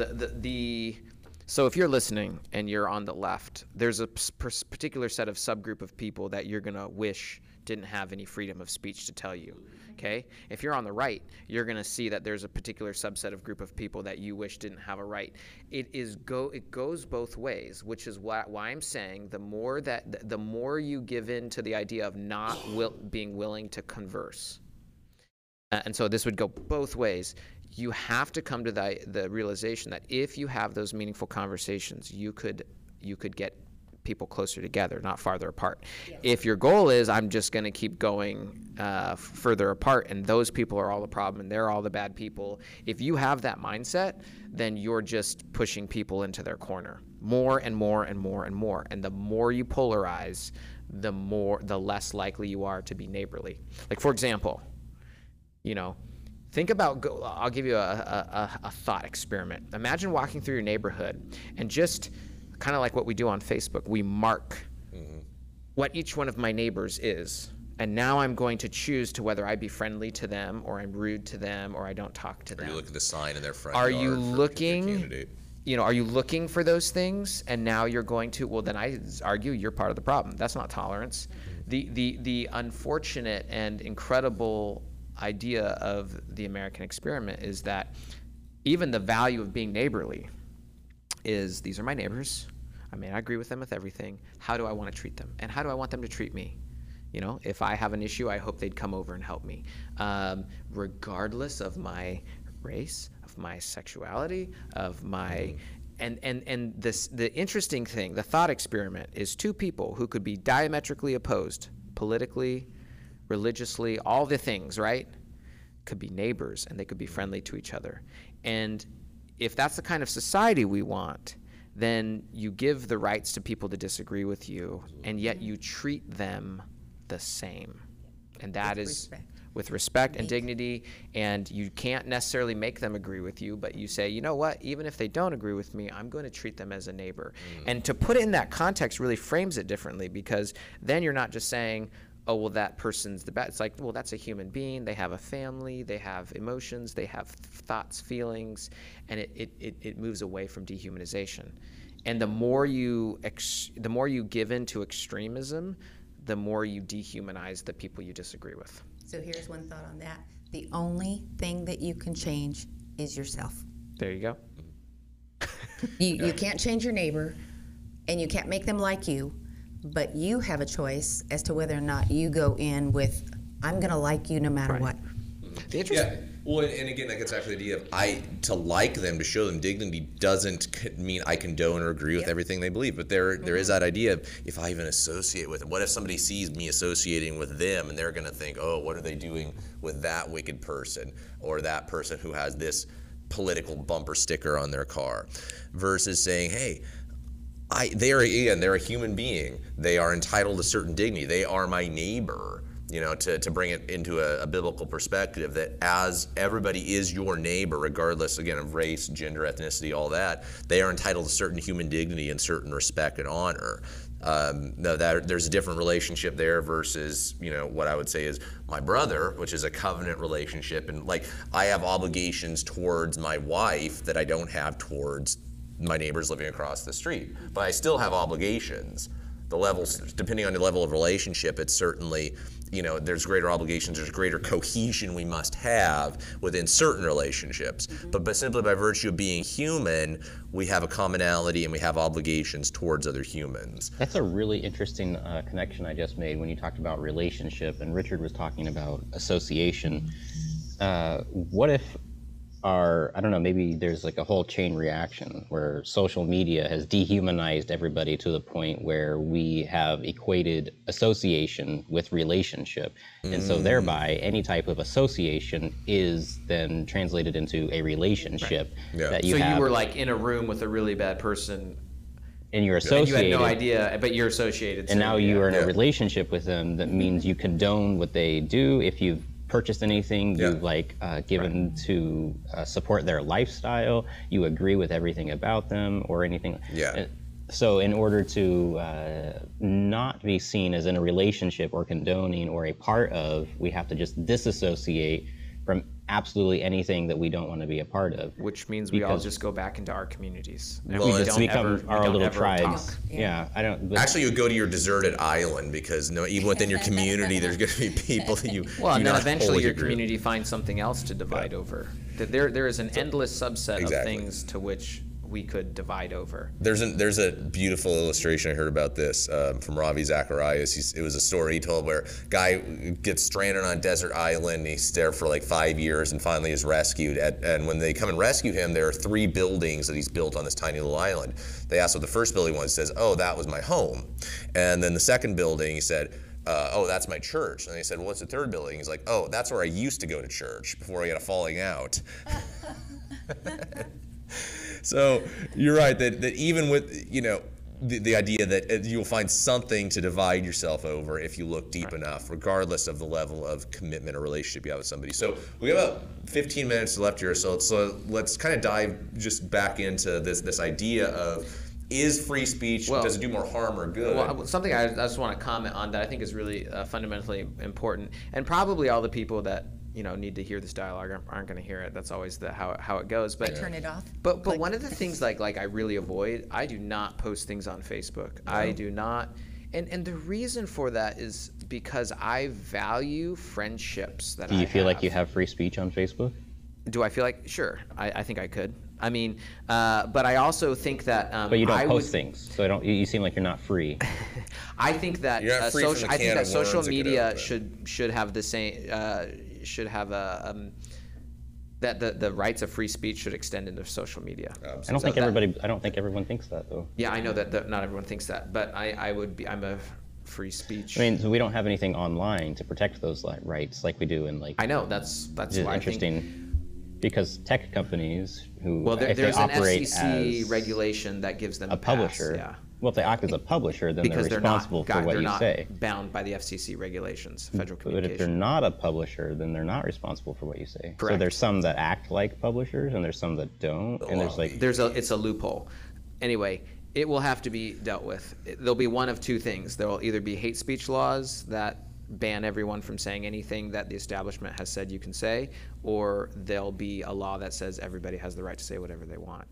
so if you're listening and you're on the left, there's a particular set of subgroup of people that you're gonna wish didn't have any freedom of speech to tell you. Okay? If you're on the right, you're gonna see that there's a particular subset of group of people that you wish didn't have a right. It goes both ways, which is why I'm saying the more you give in to the idea of not being willing to converse. And so this would go both ways. You have to come to the realization that if you have those meaningful conversations, you could get people closer together, not farther apart. Yes. If your goal is, I'm just going to keep going further apart, and those people are all the problem, and they're all the bad people, if you have that mindset, then you're just pushing people into their corner more and more and more and more. And the more you polarize, the less likely you are to be neighborly. Like, for example, think about, I'll give you a thought experiment. Imagine walking through your neighborhood and just kind of like what we do on Facebook, we mark what each one of my neighbors is. And now I'm going to choose to whether I be friendly to them, or I'm rude to them, or I don't talk to them. Or you look at the sign in their front Are yard you for looking, candidate. are you looking for those things? And now you're going to, well, then I argue you're part of the problem. That's not tolerance. The unfortunate and incredible idea of the American experiment is that even the value of being neighborly is, these are my neighbors. I may not agree with them with everything. How do I want to treat them? And how do I want them to treat me? If I have an issue, I hope they'd come over and help me. Regardless of my race, of my sexuality, of my, and the interesting thing, the thought experiment is two people who could be diametrically opposed, politically, religiously, all the things, right? Could be neighbors, and they could be friendly to each other. And if that's the kind of society we want, then you give the rights to people to disagree with you, and yet you treat them the same. And that is with respect and dignity, and you can't necessarily make them agree with you, but you say, you know what, even if they don't agree with me, I'm going to treat them as a neighbor. And to put it in that context really frames it differently, because then you're not just saying, oh, well, that person's the bad. It's like, well, that's a human being. They have a family. They have emotions. They have thoughts, feelings, and it moves away from dehumanization. And the more you give in to extremism, the more you dehumanize the people you disagree with. So here's one thought on that. The only thing that you can change is yourself. There you go. You can't change your neighbor, and you can't make them like you. But you have a choice as to whether or not you go in with, I'm going to like you no matter what. Yeah. Well, and again, that gets back to the idea of to like them, to show them dignity, doesn't mean I condone or agree with everything they believe. But there is that idea of, if I even associate with them, what if somebody sees me associating with them and they're going to think, oh, what are they doing with that wicked person, or that person who has this political bumper sticker on their car, versus saying, hey, they're a human being. They are entitled to certain dignity. They are my neighbor. To bring it into a biblical perspective, that as everybody is your neighbor, regardless, again, of race, gender, ethnicity, all that, they are entitled to certain human dignity and certain respect and honor. There's a different relationship there versus, what I would say is my brother, which is a covenant relationship. And like, I have obligations towards my wife that I don't have towards my neighbors living across the street, but I still have obligations. The levels, depending on the level of relationship, it's certainly, there's greater obligations, there's greater cohesion we must have within certain relationships. But simply by virtue of being human, we have a commonality and we have obligations towards other humans. That's a really interesting connection I just made when you talked about relationship, and Richard was talking about association. What if I don't know, maybe there's like a whole chain reaction where social media has dehumanized everybody to the point where we have equated association with relationship. And so thereby any type of association is then translated into a relationship that you have. So you were like in a room with a really bad person, and you're associated. And you had no idea, but you're associated. And now you are in a relationship with them. That means you condone what they do. If you've purchased anything, Yeah. you've given to support their lifestyle, you agree with everything about them or anything. Yeah. So in order to not be seen as in a relationship or condoning or a part of, we have to just disassociate from absolutely anything that we don't want to be a part of. Which means we all Because- just go back into our communities. And Well, We it's just don't become ever- we our don't little ever tribes. talk. Yeah, I don't. But Actually, you go to your deserted island because even within your community, there's going to be people that you Well, do and then not eventually wholly your agree with. community finds something else to divide over. There is an endless subset Exactly. of things to which we could divide over. There's a beautiful illustration I heard about this from Ravi Zacharias. It was a story he told where a guy gets stranded on a desert island. He's there for like 5 years and finally is rescued. And when they come and rescue him, there are 3 buildings that he's built on this tiny little island. They asked what the first building was. He says, "Oh, that was my home." And then the second building, he said, "Oh, that's my church." And they said, "Well, what's the third building?" He's like, "Oh, that's where I used to go to church before I got a falling out." So you're right that even with the idea that you'll find something to divide yourself over if you look deep enough, regardless of the level of commitment or relationship you have with somebody. So we have about 15 minutes left here, so let's kind of dive just back into this idea of, is free speech, Well- does it do more harm or good? Well, something I just want to comment on that I think is really fundamentally important, and probably all the people that need to hear this dialogue aren't going to hear it. That's always how it goes. But Turn it off. But one of the things like I really avoid, I do not post things on Facebook. I do not, and the reason for that is because I value friendships that do you feel like you have free speech on Facebook? Do I feel like? Sure, I think I could. I mean, but I also think that. But you don't I post would, things, so you seem like you're not free. I think that You're not free from the I think can that of worms social that could media open. should have the same should have a that the rights of free speech should extend into social media. I don't think everyone thinks that though. Yeah, I know that not everyone thinks that, but I'm a free speech. I mean, so we don't have anything online to protect those rights like we do in I know that's which is why interesting. I think. Because tech companies who Well, if they there's an operate FCC as regulation that gives them a publisher, pass, yeah. well, if they act as a publisher, then Because they're they're not responsible for what they're you not say. bound by the FCC regulations, federal But if they're communication. not a publisher, then they're not responsible for what you say. So Correct. there's some that act like publishers, and there's some that don't, and there's like It's a loophole. Anyway, it will have to be dealt with. There'll be one of two things. There will either be hate speech laws that ban everyone from saying anything that the establishment has said you can say, or there'll be a law that says everybody has the right to say whatever they want.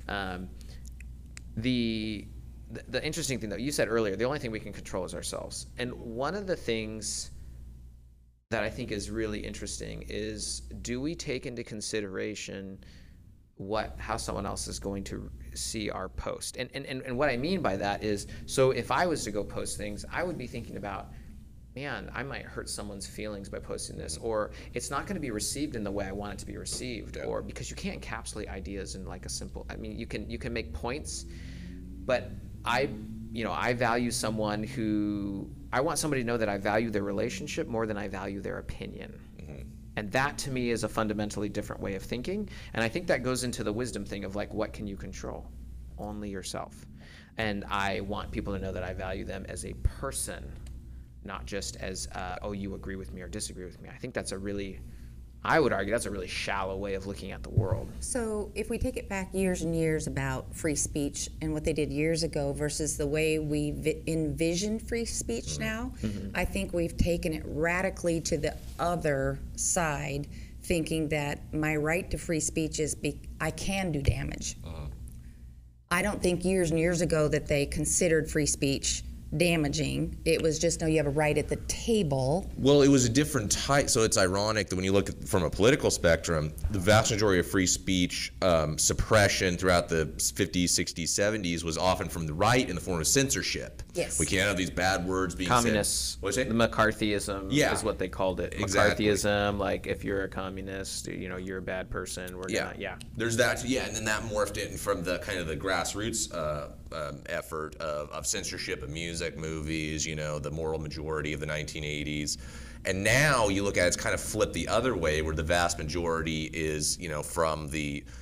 The interesting thing, though, you said earlier, the only thing we can control is ourselves. And one of the things that I think is really interesting is, do we take into consideration how someone else is going to see our post? And what I mean by that is, so if I was to go post things, I would be thinking about, man, I might hurt someone's feelings by posting this, or it's not going to be received in the way I want it to be received, or because you can't encapsulate ideas in like a simple. I mean, you can make points, but I value someone who I want somebody to know that I value their relationship more than I value their opinion. And that to me is a fundamentally different way of thinking. And I think that goes into the wisdom thing of like, what can you control? Only yourself. And I want people to know that I value them as a person, not just as, you agree with me or disagree with me. I think I would argue that's a really shallow way of looking at the world. So if we take it back years and years about free speech and what they did years ago versus the way we envision free speech now, I think we've taken it radically to the other side, thinking that my right to free speech is I can do damage. I don't think years and years ago that they considered free speech damaging. It was just, no, you have a right at the table. Well, it was a different type, so it's ironic that when you look at, from a political spectrum, the vast majority of free speech suppression throughout the 50s, 60s, 70s was often from the right in the form of censorship. Yes. We can't have these bad words being Communists, said. What's it? the McCarthyism Yeah. is what they called it. Exactly. McCarthyism, like if you're a communist, you're a bad person. There's that, and then that morphed in from the kind of the grassroots effort of censorship of music, movies, the moral majority of the 1980s. And now you look at it's kind of flipped the other way, where the vast majority is, from the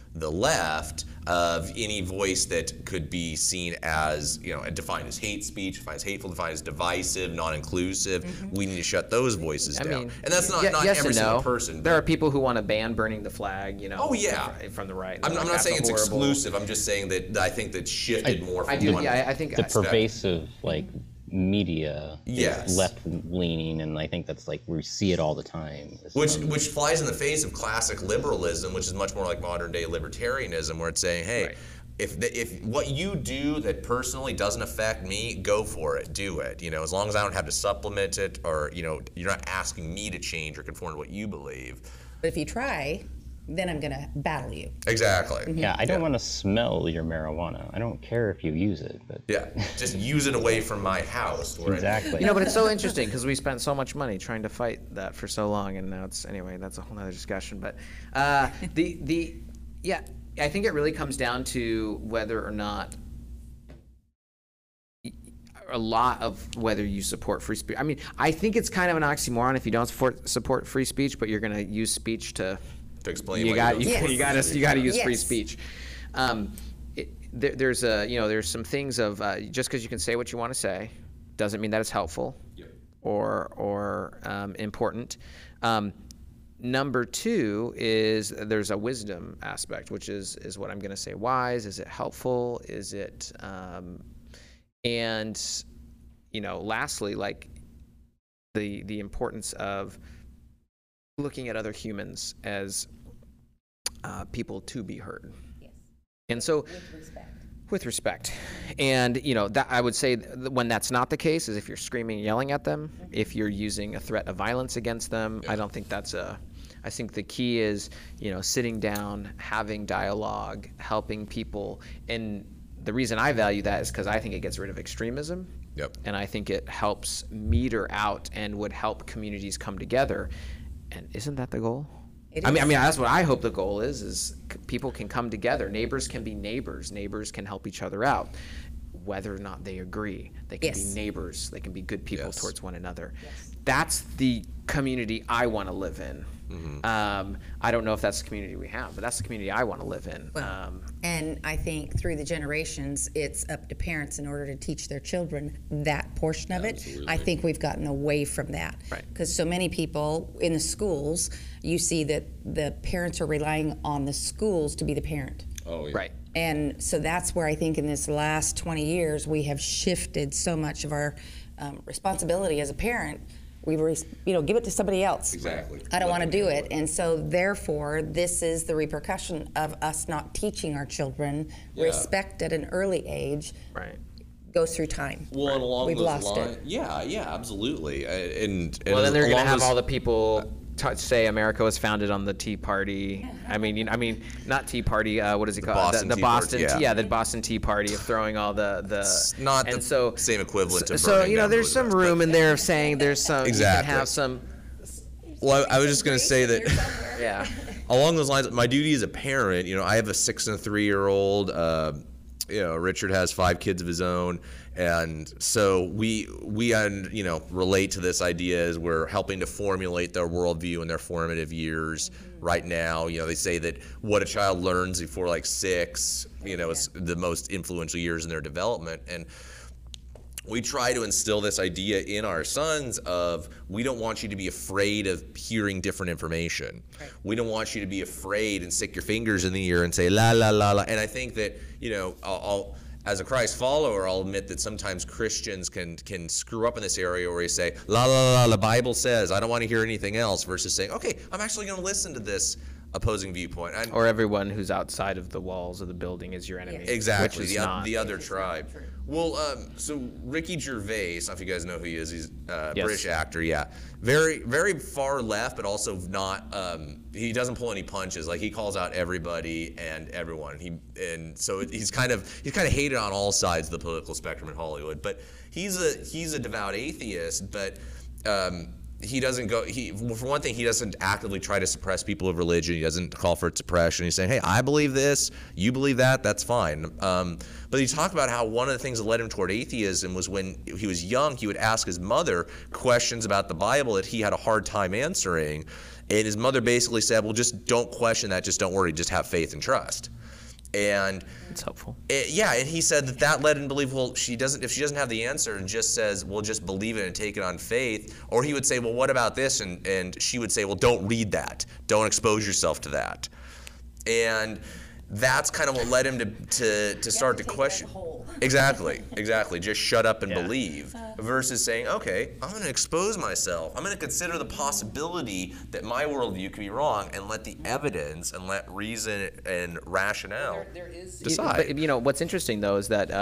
the left of any voice that could be seen as, defined as hate speech, defined as hateful, defined as divisive, non-inclusive. We need to shut those voices I down. mean, And that's not yes every and single no. person. There are people who want to ban burning the flag, Oh, yeah. from the right. I'm Like, not that's saying it's horrible. exclusive. I'm just saying that I think that shifted more from I do. one. Yeah, I think The I- pervasive media Yes. is left leaning, and I think that's like we see it all the time. Which flies in the face of classic liberalism, which is much more like modern day libertarianism, where it's saying, hey, Right. if what you do that personally doesn't affect me, go for it, do it. As long as I don't have to supplement it, or you're not asking me to change or conform to what you believe. But if you try, then I'm going to battle you. Exactly. Yeah, I don't want to smell your marijuana. I don't care if you use it, but Yeah, just use it away from my house. Where exactly. But it's so interesting because we spent so much money trying to fight that for so long, and now anyway. That's a whole other discussion. But I think it really comes down to whether or not a lot of whether you support free speech. I mean, I think it's kind of an oxymoron if you don't support free speech, but you're going to use speech to explain you why got you don't you support got free to you got to use Yes. free speech. There's some things of just because you can say what you want to say doesn't mean that it's helpful or important. Number two is there's a wisdom aspect, which is what I'm going to say wise. Is it helpful? Is it and lastly, like the importance of looking at other humans as people to be heard. Yes, And so with respect. with respect. And that I would say when that's not the case is if you're screaming and yelling at them, if you're using a threat of violence against them. I don't think that's I think the key is, sitting down, having dialogue, helping people. And the reason I value that is because I think it gets rid of extremism. Yep. And I think it helps meter out and would help communities come together. And isn't that the goal? I mean, that's what I hope the goal is people can come together. Neighbors can be neighbors. Neighbors can help each other out. Whether or not they agree, they can be Yes. neighbors. They can be good people Yes. towards one another. That's the community I want to live in. I don't know if that's the community we have, but that's the community I want to live in. And I think through the generations, it's up to parents in order to teach their children that portion of it. I think we've gotten away from that. Right. Because so many people in the schools, you see that the parents are relying on the schools to be the parent. Oh, yeah. Right. And so that's where I think in this last 20 years, we have shifted so much of our responsibility as a parent. We give it to somebody else. Exactly. I don't Let want to them do handle it. And so therefore, this is the repercussion of us not teaching our children respect at an early age. Right. Goes through time. Well, and along We've those lost lines, it. yeah, absolutely. And Well, then they're going to along have those- all the people say America was founded on the Tea Party. I mean, not Tea Party. What is it called? Boston the Tea Boston. Party, yeah. The Boston Tea Party of throwing all the. It's not and the so, same equivalent to So burning down there's some Roosevelt, room in there of saying there's some. Exactly. You can have some. Well, I was just going to say that Yeah. along those lines, my duty as a parent, I have a 6 and a 3-year-old. Richard has 5 kids of his own, and so we relate to this idea as we're helping to formulate their worldview in their formative years. Right now, they say that what a child learns before like 6, is the most influential years in their development, and we try to instill this idea in our sons of we don't want you to be afraid of hearing different information. Right. We don't want you to be afraid and stick your fingers in the ear and say la la la la. And I think that I'll as a Christ follower, I'll admit that sometimes Christians can screw up in this area where you say la la la, the Bible says, I don't want to hear anything else, versus saying, okay, I'm actually going to listen to this opposing viewpoint. Or everyone who's outside of the walls of the building is your enemy. Exactly, Which is not. the other tribe. Well, so Ricky Gervais, I don't know if you guys know who he is. He's a British actor, yeah. Very, very far left, but also not. He doesn't pull any punches. Like he calls out everybody and everyone. So he's kind of hated on all sides of the political spectrum in Hollywood. But he's a devout atheist. But he doesn't go. For one thing, he doesn't actively try to suppress people of religion. He doesn't call for suppression. He's saying, "Hey, I believe this. You believe that. That's fine." But he talked about how one of the things that led him toward atheism was when he was young, he would ask his mother questions about the Bible that he had a hard time answering, and his mother basically said, "Well, just don't question that. Just don't worry. Just have faith and trust." And It's helpful. yeah, and he said that led him to believe, well, if she doesn't have the answer and just says, well, just believe it and take it on faith, or he would say, well, what about this? And she would say, well, don't read that. Don't expose yourself to that. And that's kind of what led him to start to question. Exactly. Just shut up and believe, versus saying, okay, I'm going to expose myself. I'm going to consider the possibility that my worldview could be wrong, and let the evidence and let reason and rationale decide. But, you know, what's interesting though is that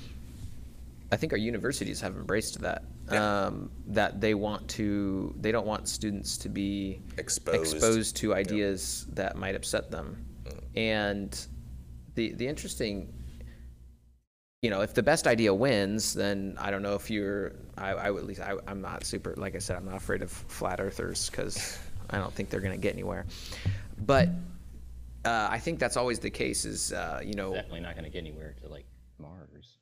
I think our universities have embraced that. That they don't want students to be exposed to ideas that might upset them. And the interesting, you know, if the best idea wins, then I don't know if I'm not super, like I said, I'm not afraid of flat earthers because I don't think they're going to get anywhere. But I think that's always the case is, you know. Definitely not going to get anywhere to like Mars.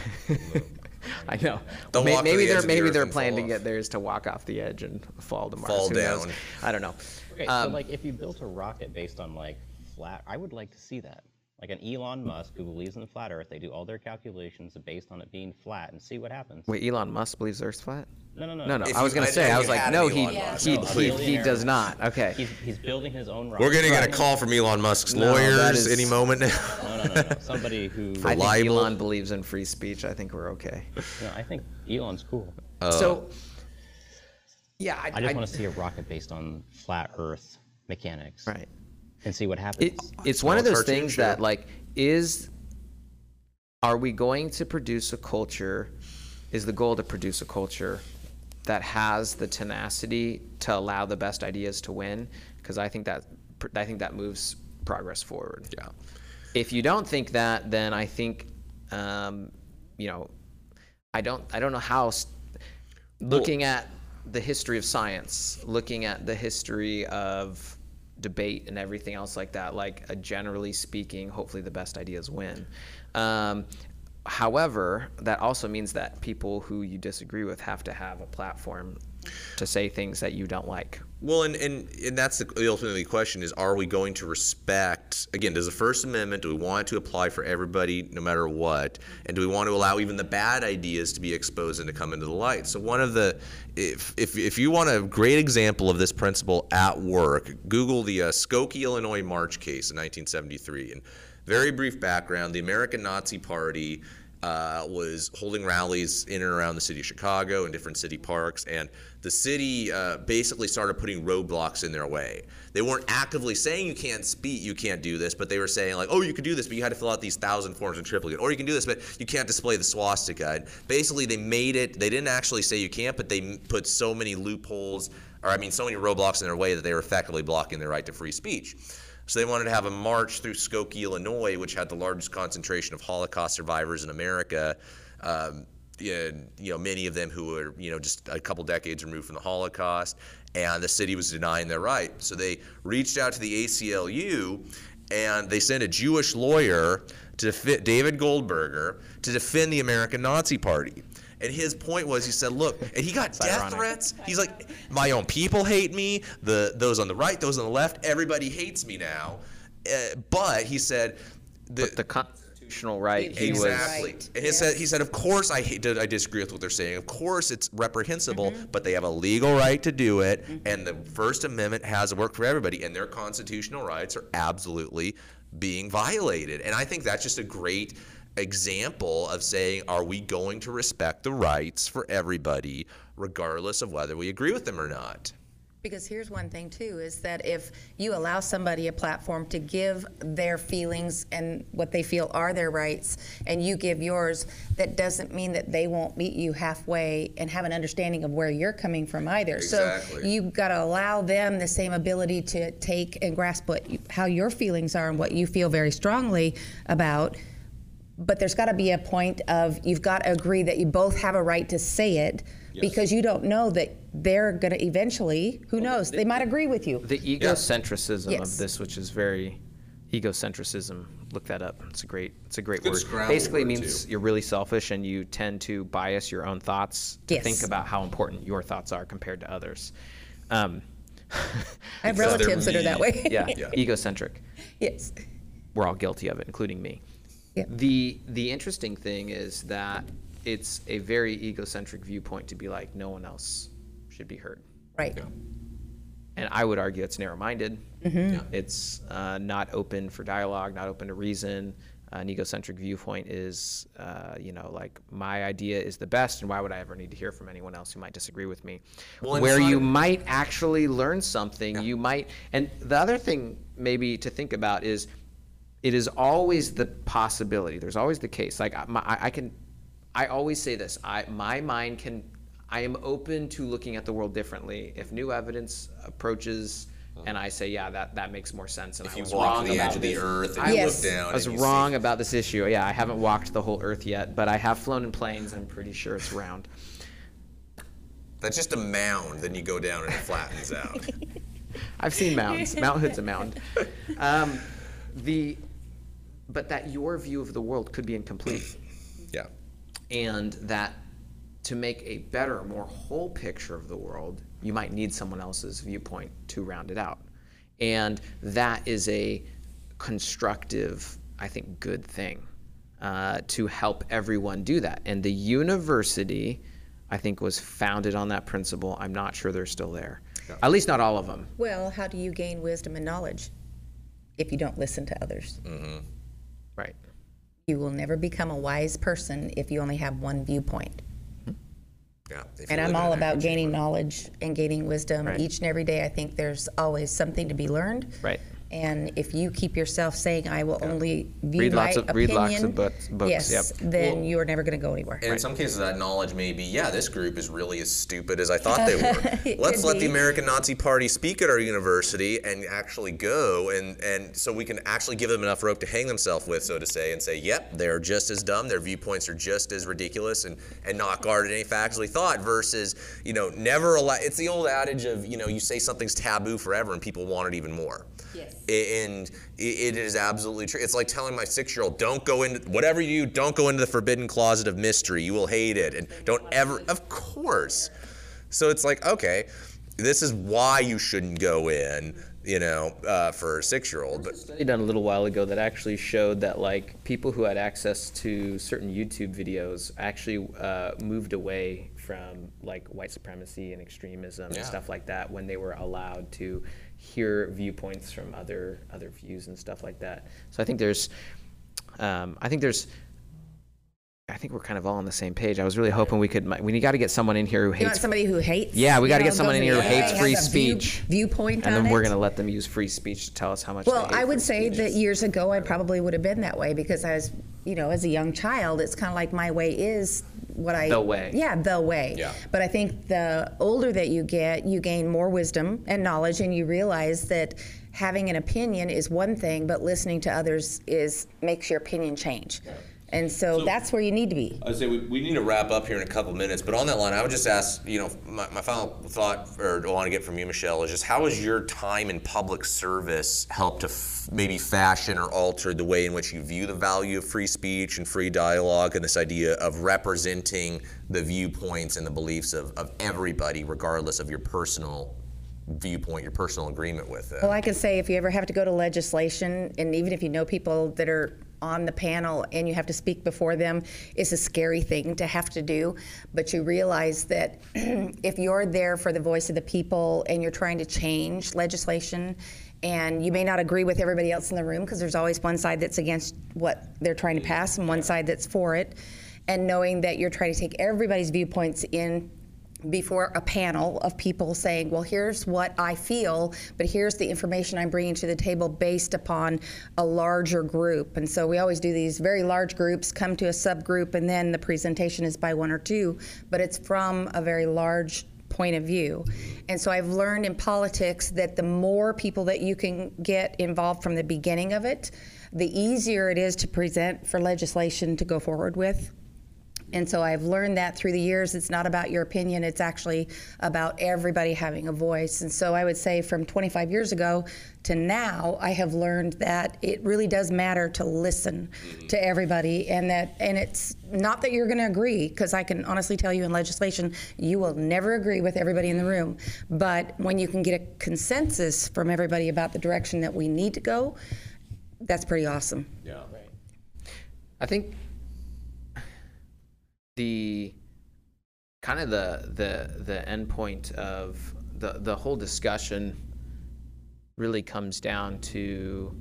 I know. Don't walk to Maybe the edge of the earth their and plan fall to off. get there is to walk off the edge and fall to Mars. Fall Who knows? down. I don't know. Okay, so like if you built a rocket based on like flat, I would like to see that. Like an Elon Musk who believes in the flat Earth, they do all their calculations based on it being flat and see what happens. Wait, Elon Musk believes the Earth's flat? No. No. If I was you- going I to say, know I you was like, had no, an he Elon Musk. No, a he billionaire. does not. Okay. He's building his own rocket. We're going to get a call from Elon Musk's No, that lawyers is- any moment now. No. Somebody who. I think libel. Elon believes in free speech. I think we're okay. No, I think Elon's cool. So, yeah, I just want to see a rocket based on flat Earth mechanics. right. And see what happens. It's one of Small those cartoon things show. that, like, are we going to produce a culture, is the goal to produce a culture that has the tenacity to allow the best ideas to win? Because I think that moves progress forward. Yeah. If you don't think that, then I think, you know, I don't know how, looking at the history of science, looking at the history of debate and everything else like that, like generally speaking, hopefully the best ideas win. However, that also means that people who you disagree with have to have a platform to say things that you don't like. Well, and that's the ultimately question is, are we going to respect, again, does the First Amendment, do we want it to apply for everybody no matter what? And do we want to allow even the bad ideas to be exposed and to come into the light? So one of the, if you want a great example of this principle at work, Google the Skokie, Illinois March case in 1973. And very brief background, the American Nazi Party was holding rallies in and around the city of Chicago and different city parks, and the city basically started putting roadblocks in their way. They weren't actively saying you can't speak, you can't do this, but they were saying like, oh, you could do this, but you had to fill out these 1,000 forms in triplicate, or you can do this, but you can't display the swastika. And basically, they made it. They didn't actually say you can't, but they put so many loopholes, or I mean, so many roadblocks in their way that they were effectively blocking their right to free speech. So they wanted to have a march through Skokie, Illinois, which had the largest concentration of Holocaust survivors in America. Many of them who were, just a couple decades removed from the Holocaust, and the city was denying their right. So they reached out to the ACLU, and they sent a Jewish lawyer to David Goldberger to defend the American Nazi Party. And his point was, he said, look, and he got death ironic. threats. He's like, my own people hate me. Those on the right, those on the left, everybody hates me now. But he said, But the constitutional right, he was. exactly. And he said, of course I disagree with what they're saying. Of course it's reprehensible, but they have a legal right to do it. And the First Amendment has to work for everybody. And their constitutional rights are absolutely being violated. And I think that's just a great example of saying, are we going to respect the rights for everybody, regardless of whether we agree with them or not? Because here's one thing too, is that if you allow somebody a platform to give their feelings and what they feel are their rights, and you give yours, that doesn't mean that they won't meet you halfway and have an understanding of where you're coming from either. Exactly. So you've got to allow them the same ability to take and grasp how your feelings are and what you feel very strongly about. But there's got to be a point of, you've got to agree that you both have a right to say it, because you don't know that they're going to eventually, who knows, they might agree with you. The egocentrism Yes. of this, which is very egocentrism. Look that up. It's a great good word. scramble Basically word, means too. you're really selfish and you tend to bias your own thoughts to Yes. think about how important your thoughts are compared to others. I have Because they're relatives that are that me. way. Yeah, Yeah. egocentric. Yes. We're all guilty of it, including me. Yeah. The interesting thing is that it's a very egocentric viewpoint to be like, no one else should be heard. Right. And I would argue it's narrow-minded. Yeah. It's not open for dialogue, not open to reason. An egocentric viewpoint is, like my idea is the best, and why would I ever need to hear from anyone else who might disagree with me? Well, and Where it's you not- might actually learn something, you might. And the other thing maybe to think about is, it is always the possibility. There's always the case. Like I always say this. My mind can. I am open to looking at the world differently. If new evidence approaches, and I say, yeah, that makes more sense. And If I you was walk wrong to the about edge of the this. earth and you Yes. look down, I was and you wrong see, about this issue. Yeah, I haven't walked the whole Earth yet, but I have flown in planes. I'm pretty sure it's round. that's just a mound. Then you go down and it flattens out. I've seen mounds. Mount Hood's a mound. But that your view of the world could be incomplete. Yeah. And that to make a better, more whole picture of the world, you might need someone else's viewpoint to round it out. And that is a constructive, I think, good thing to help everyone do that. And the university, I think, was founded on that principle. I'm not sure they're still there. At least not all of them. Well, how do you gain wisdom and knowledge if you don't listen to others? Right. You will never become a wise person if you only have one viewpoint. Yeah. If And you I'm live in all an about echo gaining chamber. knowledge and gaining wisdom Right. each and every day. I think there's always something to be learned. Right. And if you keep yourself saying, I will only view Read my lots of- opinion, read lots of books, yes, yep. then Well, you are never going to go anywhere. And in some cases, that knowledge may be, yeah, this group is really as stupid as I thought they were. It Let's could let be. the American Nazi Party speak at our university and actually go, and so we can actually give them enough rope to hang themselves with, so to say, and say, yep, they're just as dumb, their viewpoints are just as ridiculous, and not guarded any factually thought, versus, never allow. It's the old adage of, you say something's taboo forever and people want it even more. Yes. And it is absolutely true. It's like telling my 6-year-old, don't go into, whatever you do, don't go into the forbidden closet of mystery. You will hate it. And don't ever, of course. So it's like, okay, this is why you shouldn't go in, for a 6-year-old. But Study done a little while ago that actually showed that like people who had access to certain YouTube videos actually moved away from like white supremacy and extremism Yeah. and stuff like that when they were allowed to hear viewpoints from other views and stuff like that. So I think I think we're kind of all on the same page. I was really hoping we got to get someone in here who You want hates. somebody who hates? Yeah, we got to get goes someone in here who the hates other way, free has a speech. Viewpoint And on then we're it. going to let them use free speech to tell us how much Well, they hate I would free say speech. that years ago, I probably would have been that way because I was, as a young child, it's kind of like my way is what I. The way. Yeah, the way. Yeah. But I think the older that you get, you gain more wisdom and knowledge, and you realize that having an opinion is one thing, but listening to others makes your opinion change. And so that's where you need to be. I'd say we need to wrap up here in a couple minutes, but on that line, I would just ask, my final thought, or I want to get from you, Michelle, is just how has your time in public service helped to maybe fashion or alter the way in which you view the value of free speech and free dialogue and this idea of representing the viewpoints and the beliefs of everybody, regardless of your personal viewpoint, your personal agreement with it? Well, I can say if you ever have to go to legislation, and even if you know people that are on the panel and you have to speak before them, it's a scary thing to have to do. But you realize that if you're there for the voice of the people and you're trying to change legislation, and you may not agree with everybody else in the room because there's always one side that's against what they're trying to pass and one side that's for it, and knowing that you're trying to take everybody's viewpoints in before a panel of people saying, well, here's what I feel, but here's the information I'm bringing to the table based upon a larger group. And so we always do these very large groups, come to a subgroup, and then the presentation is by one or two, but it's from a very large point of view. And so I've learned in politics that the more people that you can get involved from the beginning of it, the easier it is to present for legislation to go forward with. And so I've learned that through the years. It's not about your opinion, it's actually about everybody having a voice. And so I would say from 25 years ago to now, I have learned that it really does matter to listen to everybody, and it's not that you're going to agree, because I can honestly tell you in legislation, you will never agree with everybody in the room. But when you can get a consensus from everybody about the direction that we need to go, that's pretty awesome. Yeah. I think the kind of the end point of the whole discussion really comes down to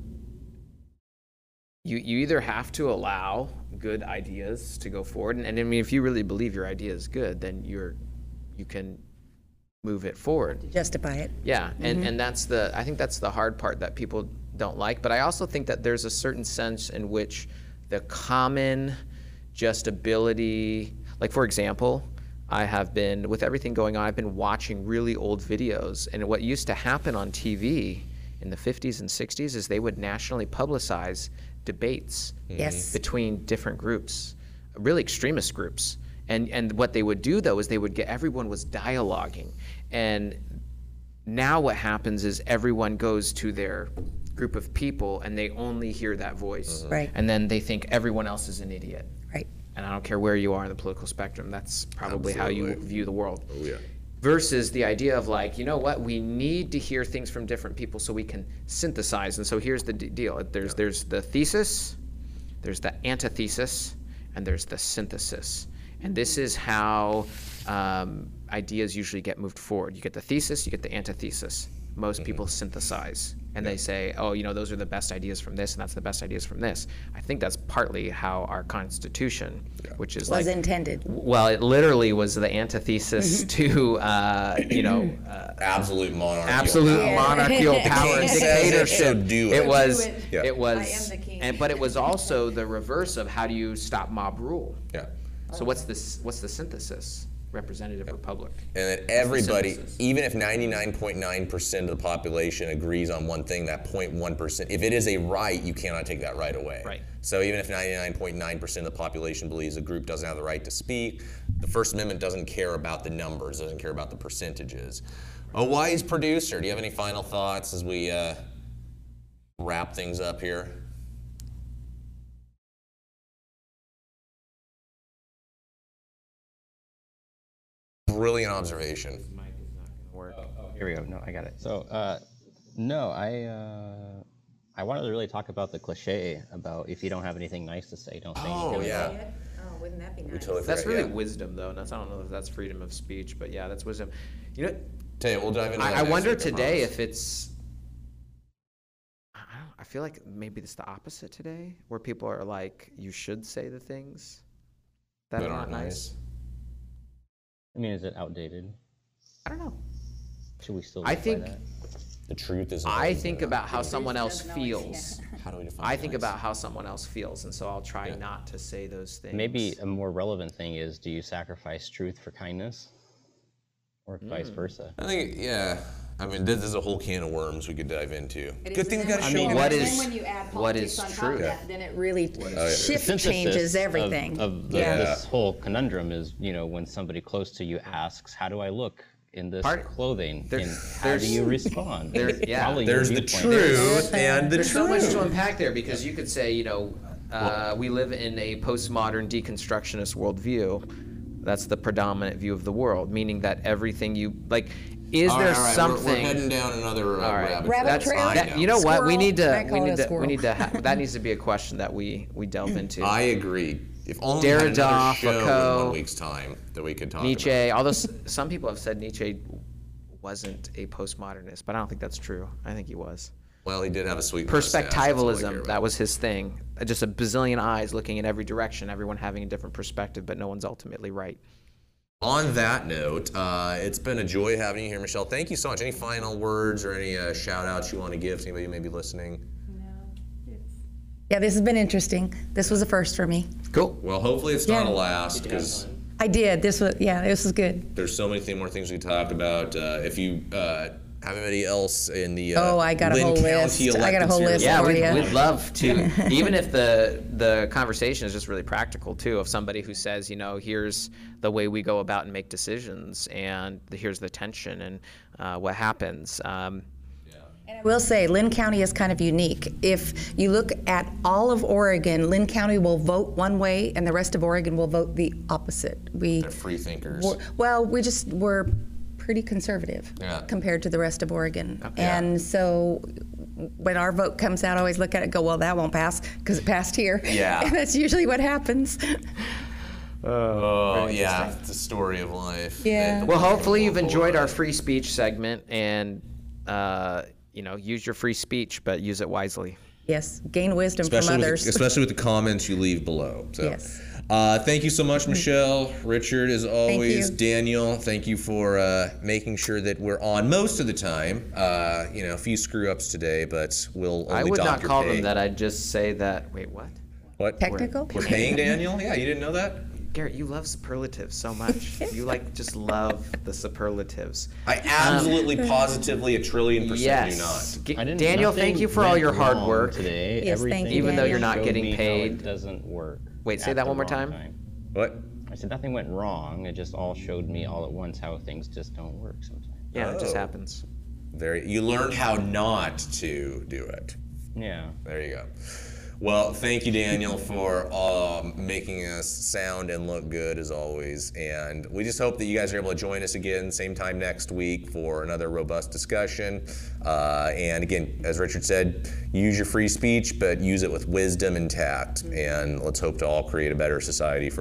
you either have to allow good ideas to go forward, and I mean, if you really believe your idea is good, then you can move it forward. Justify it. Yeah, and I think that's the hard part that people don't like. But I also think that there's a certain sense in which the common just ability, like for example, I have been, with everything going on, I've been watching really old videos, and what used to happen on TV in the 50s and 60s is they would nationally publicize debates Yes. between different groups, really extremist groups. And what they would do though is they would get, everyone was dialoguing. And now what happens is everyone goes to their group of people and they only hear that voice. Right. And then they think everyone else is an idiot. Right. And I don't care where you are in the political spectrum, that's probably how you Absolutely. view the world. Oh, yeah. Versus the idea of like, you know what, we need to hear things from different people so we can synthesize. And so here's the deal. There's the thesis, there's the antithesis, and there's the synthesis. And this is how ideas usually get moved forward. You get the thesis, you get the antithesis. Most people synthesize, and they say, oh, you know, those are the best ideas from this, and that's the best ideas from this. I think that's partly how our Constitution, which is Was like, intended. well, it literally was the antithesis to, you know, Absolute monarchy. absolute monarchical power and King says it, dictatorship. so do it. It was, Yeah. it was, I am the king. but it was also the reverse of how do you stop mob rule. Yeah. So what's the synthesis? Representative republic. And that everybody, synthesis. even if 99.9% of the population agrees on one thing, that 0.1%, if it is a right, you cannot take that right away. Right. So even if 99.9% of the population believes a group doesn't have the right to speak, the First Amendment doesn't care about the numbers, doesn't care about the percentages. A wise producer, do you have any final thoughts as we wrap things up here? Brilliant observation. Here we go. No, I got it. So, no, I wanted to really talk about the cliche about if you don't have anything nice to say, don't say anything. Oh, yeah. Oh, wouldn't that be We nice? totally That's forgot, really yeah. wisdom, though. And I don't know if that's freedom of speech, but yeah, that's wisdom. You know, Tell you, we'll dive into that I next wonder week, today promise. if it's. I feel like maybe it's the opposite today, where people are like, you should say the things that are not nice. I mean, is it outdated? I don't know. Should we still I live by think- that? The truth is. I think about how someone else doesn't always- feels. How do we define I think nice? about how someone else feels, and so I'll try Yeah. not to say those things. Maybe a more relevant thing is, do you sacrifice truth for kindness? Or vice versa? I think, yeah. I mean, this is a whole can of worms we could dive into. It Good is, thing we and got to then show I mean, them. what and is- then when you add what politics is on top true? of that, then it Really shift Synthesis changes everything. Of Yeah. this whole conundrum is, you know, when somebody close to you asks, how do I look in this clothing? there- And how do there's- you respond? there- And yeah. follow your There's the viewpoint. truth and the There's so much truth. to unpack there, because you could say, you know, we live in a postmodern deconstructionist worldview. That's the predominant view of the world, meaning that everything you like. Is All there right, all right, something? We're heading down another All right. rabbit Rabbit That's trail? fine That, now. you know what? We Squirrel. need I to. call We it a need to. We squirrel. need to. That needs to be a question that we delve into. I agree. If only we had Derrida, another show Foucault, in 1 week's time that we could talk about. Nietzsche. Although some people have said Nietzsche wasn't a postmodernist, but I don't think that's true. I think he was. Well, he did have a sweet mustache, that's all I care Perspectivalism, about. that was his thing. Just a bazillion eyes looking in every direction, everyone having a different perspective, but no one's ultimately right. On that note, it's been a joy having you here, Michelle. Thank you so much. Any final words or any shout outs you want to give to anybody who may be listening? Yeah, this has been interesting. This was a first for me. Cool. Well, hopefully it's not a last, because I did. This was good. there's so many more things we could talk about. If you have anybody else in the Oh, I got a Lynn whole County list. I got a whole elected list Yeah, for we'd, you. we'd love to, even if the conversation is just really practical too, of somebody who says, you know, here's the way we go about and make decisions, and here's the tension and what happens. And I will say, Lynn County is kind of unique. If you look at all of Oregon, Lynn County will vote one way, and the rest of Oregon will vote the opposite. They're free thinkers. We're pretty conservative Yeah. compared to the rest of Oregon. Yeah. And so when our vote comes out, I always look at it and go, well, that won't pass because it passed here. Yeah. And that's usually what happens. Oh, yeah, it's a story of life. Yeah. Well, hopefully you've enjoyed our free speech segment, and you know, use your free speech, but use it wisely. Yes, gain wisdom from Especially others. especially with the comments you leave below. So, Yes. thank you so much, Michelle, Richard, as always, you. Daniel. Thank you for making sure that we're on most of the time. You know, a few screw ups today, but we'll only I would dock not your call pay. them that. I'd just say that. Wait, what? What? Technical? We're paying Daniel? Yeah, you didn't know that? Garrett, you love superlatives so much. You like just love the superlatives. I absolutely, positively, 1,000,000,000% do Yes. not. I didn't- Daniel, nothing thank you for all your went hard wrong work. today. Yes, thank Everything you, Even though you're not showed getting me how paid. it doesn't work. Wait, say at that the one more wrong time. What? I said nothing went wrong. It just all showed me all at once how things just don't work sometimes. Yeah, it just Oh. happens. You learned how not to do it. Yeah. There you go. Well, thank you, Daniel, for making us sound and look good as always. And we just hope that you guys are able to join us again, same time next week, for another robust discussion. And again, as Richard said, use your free speech, but use it with wisdom and tact. And let's hope to all create a better society for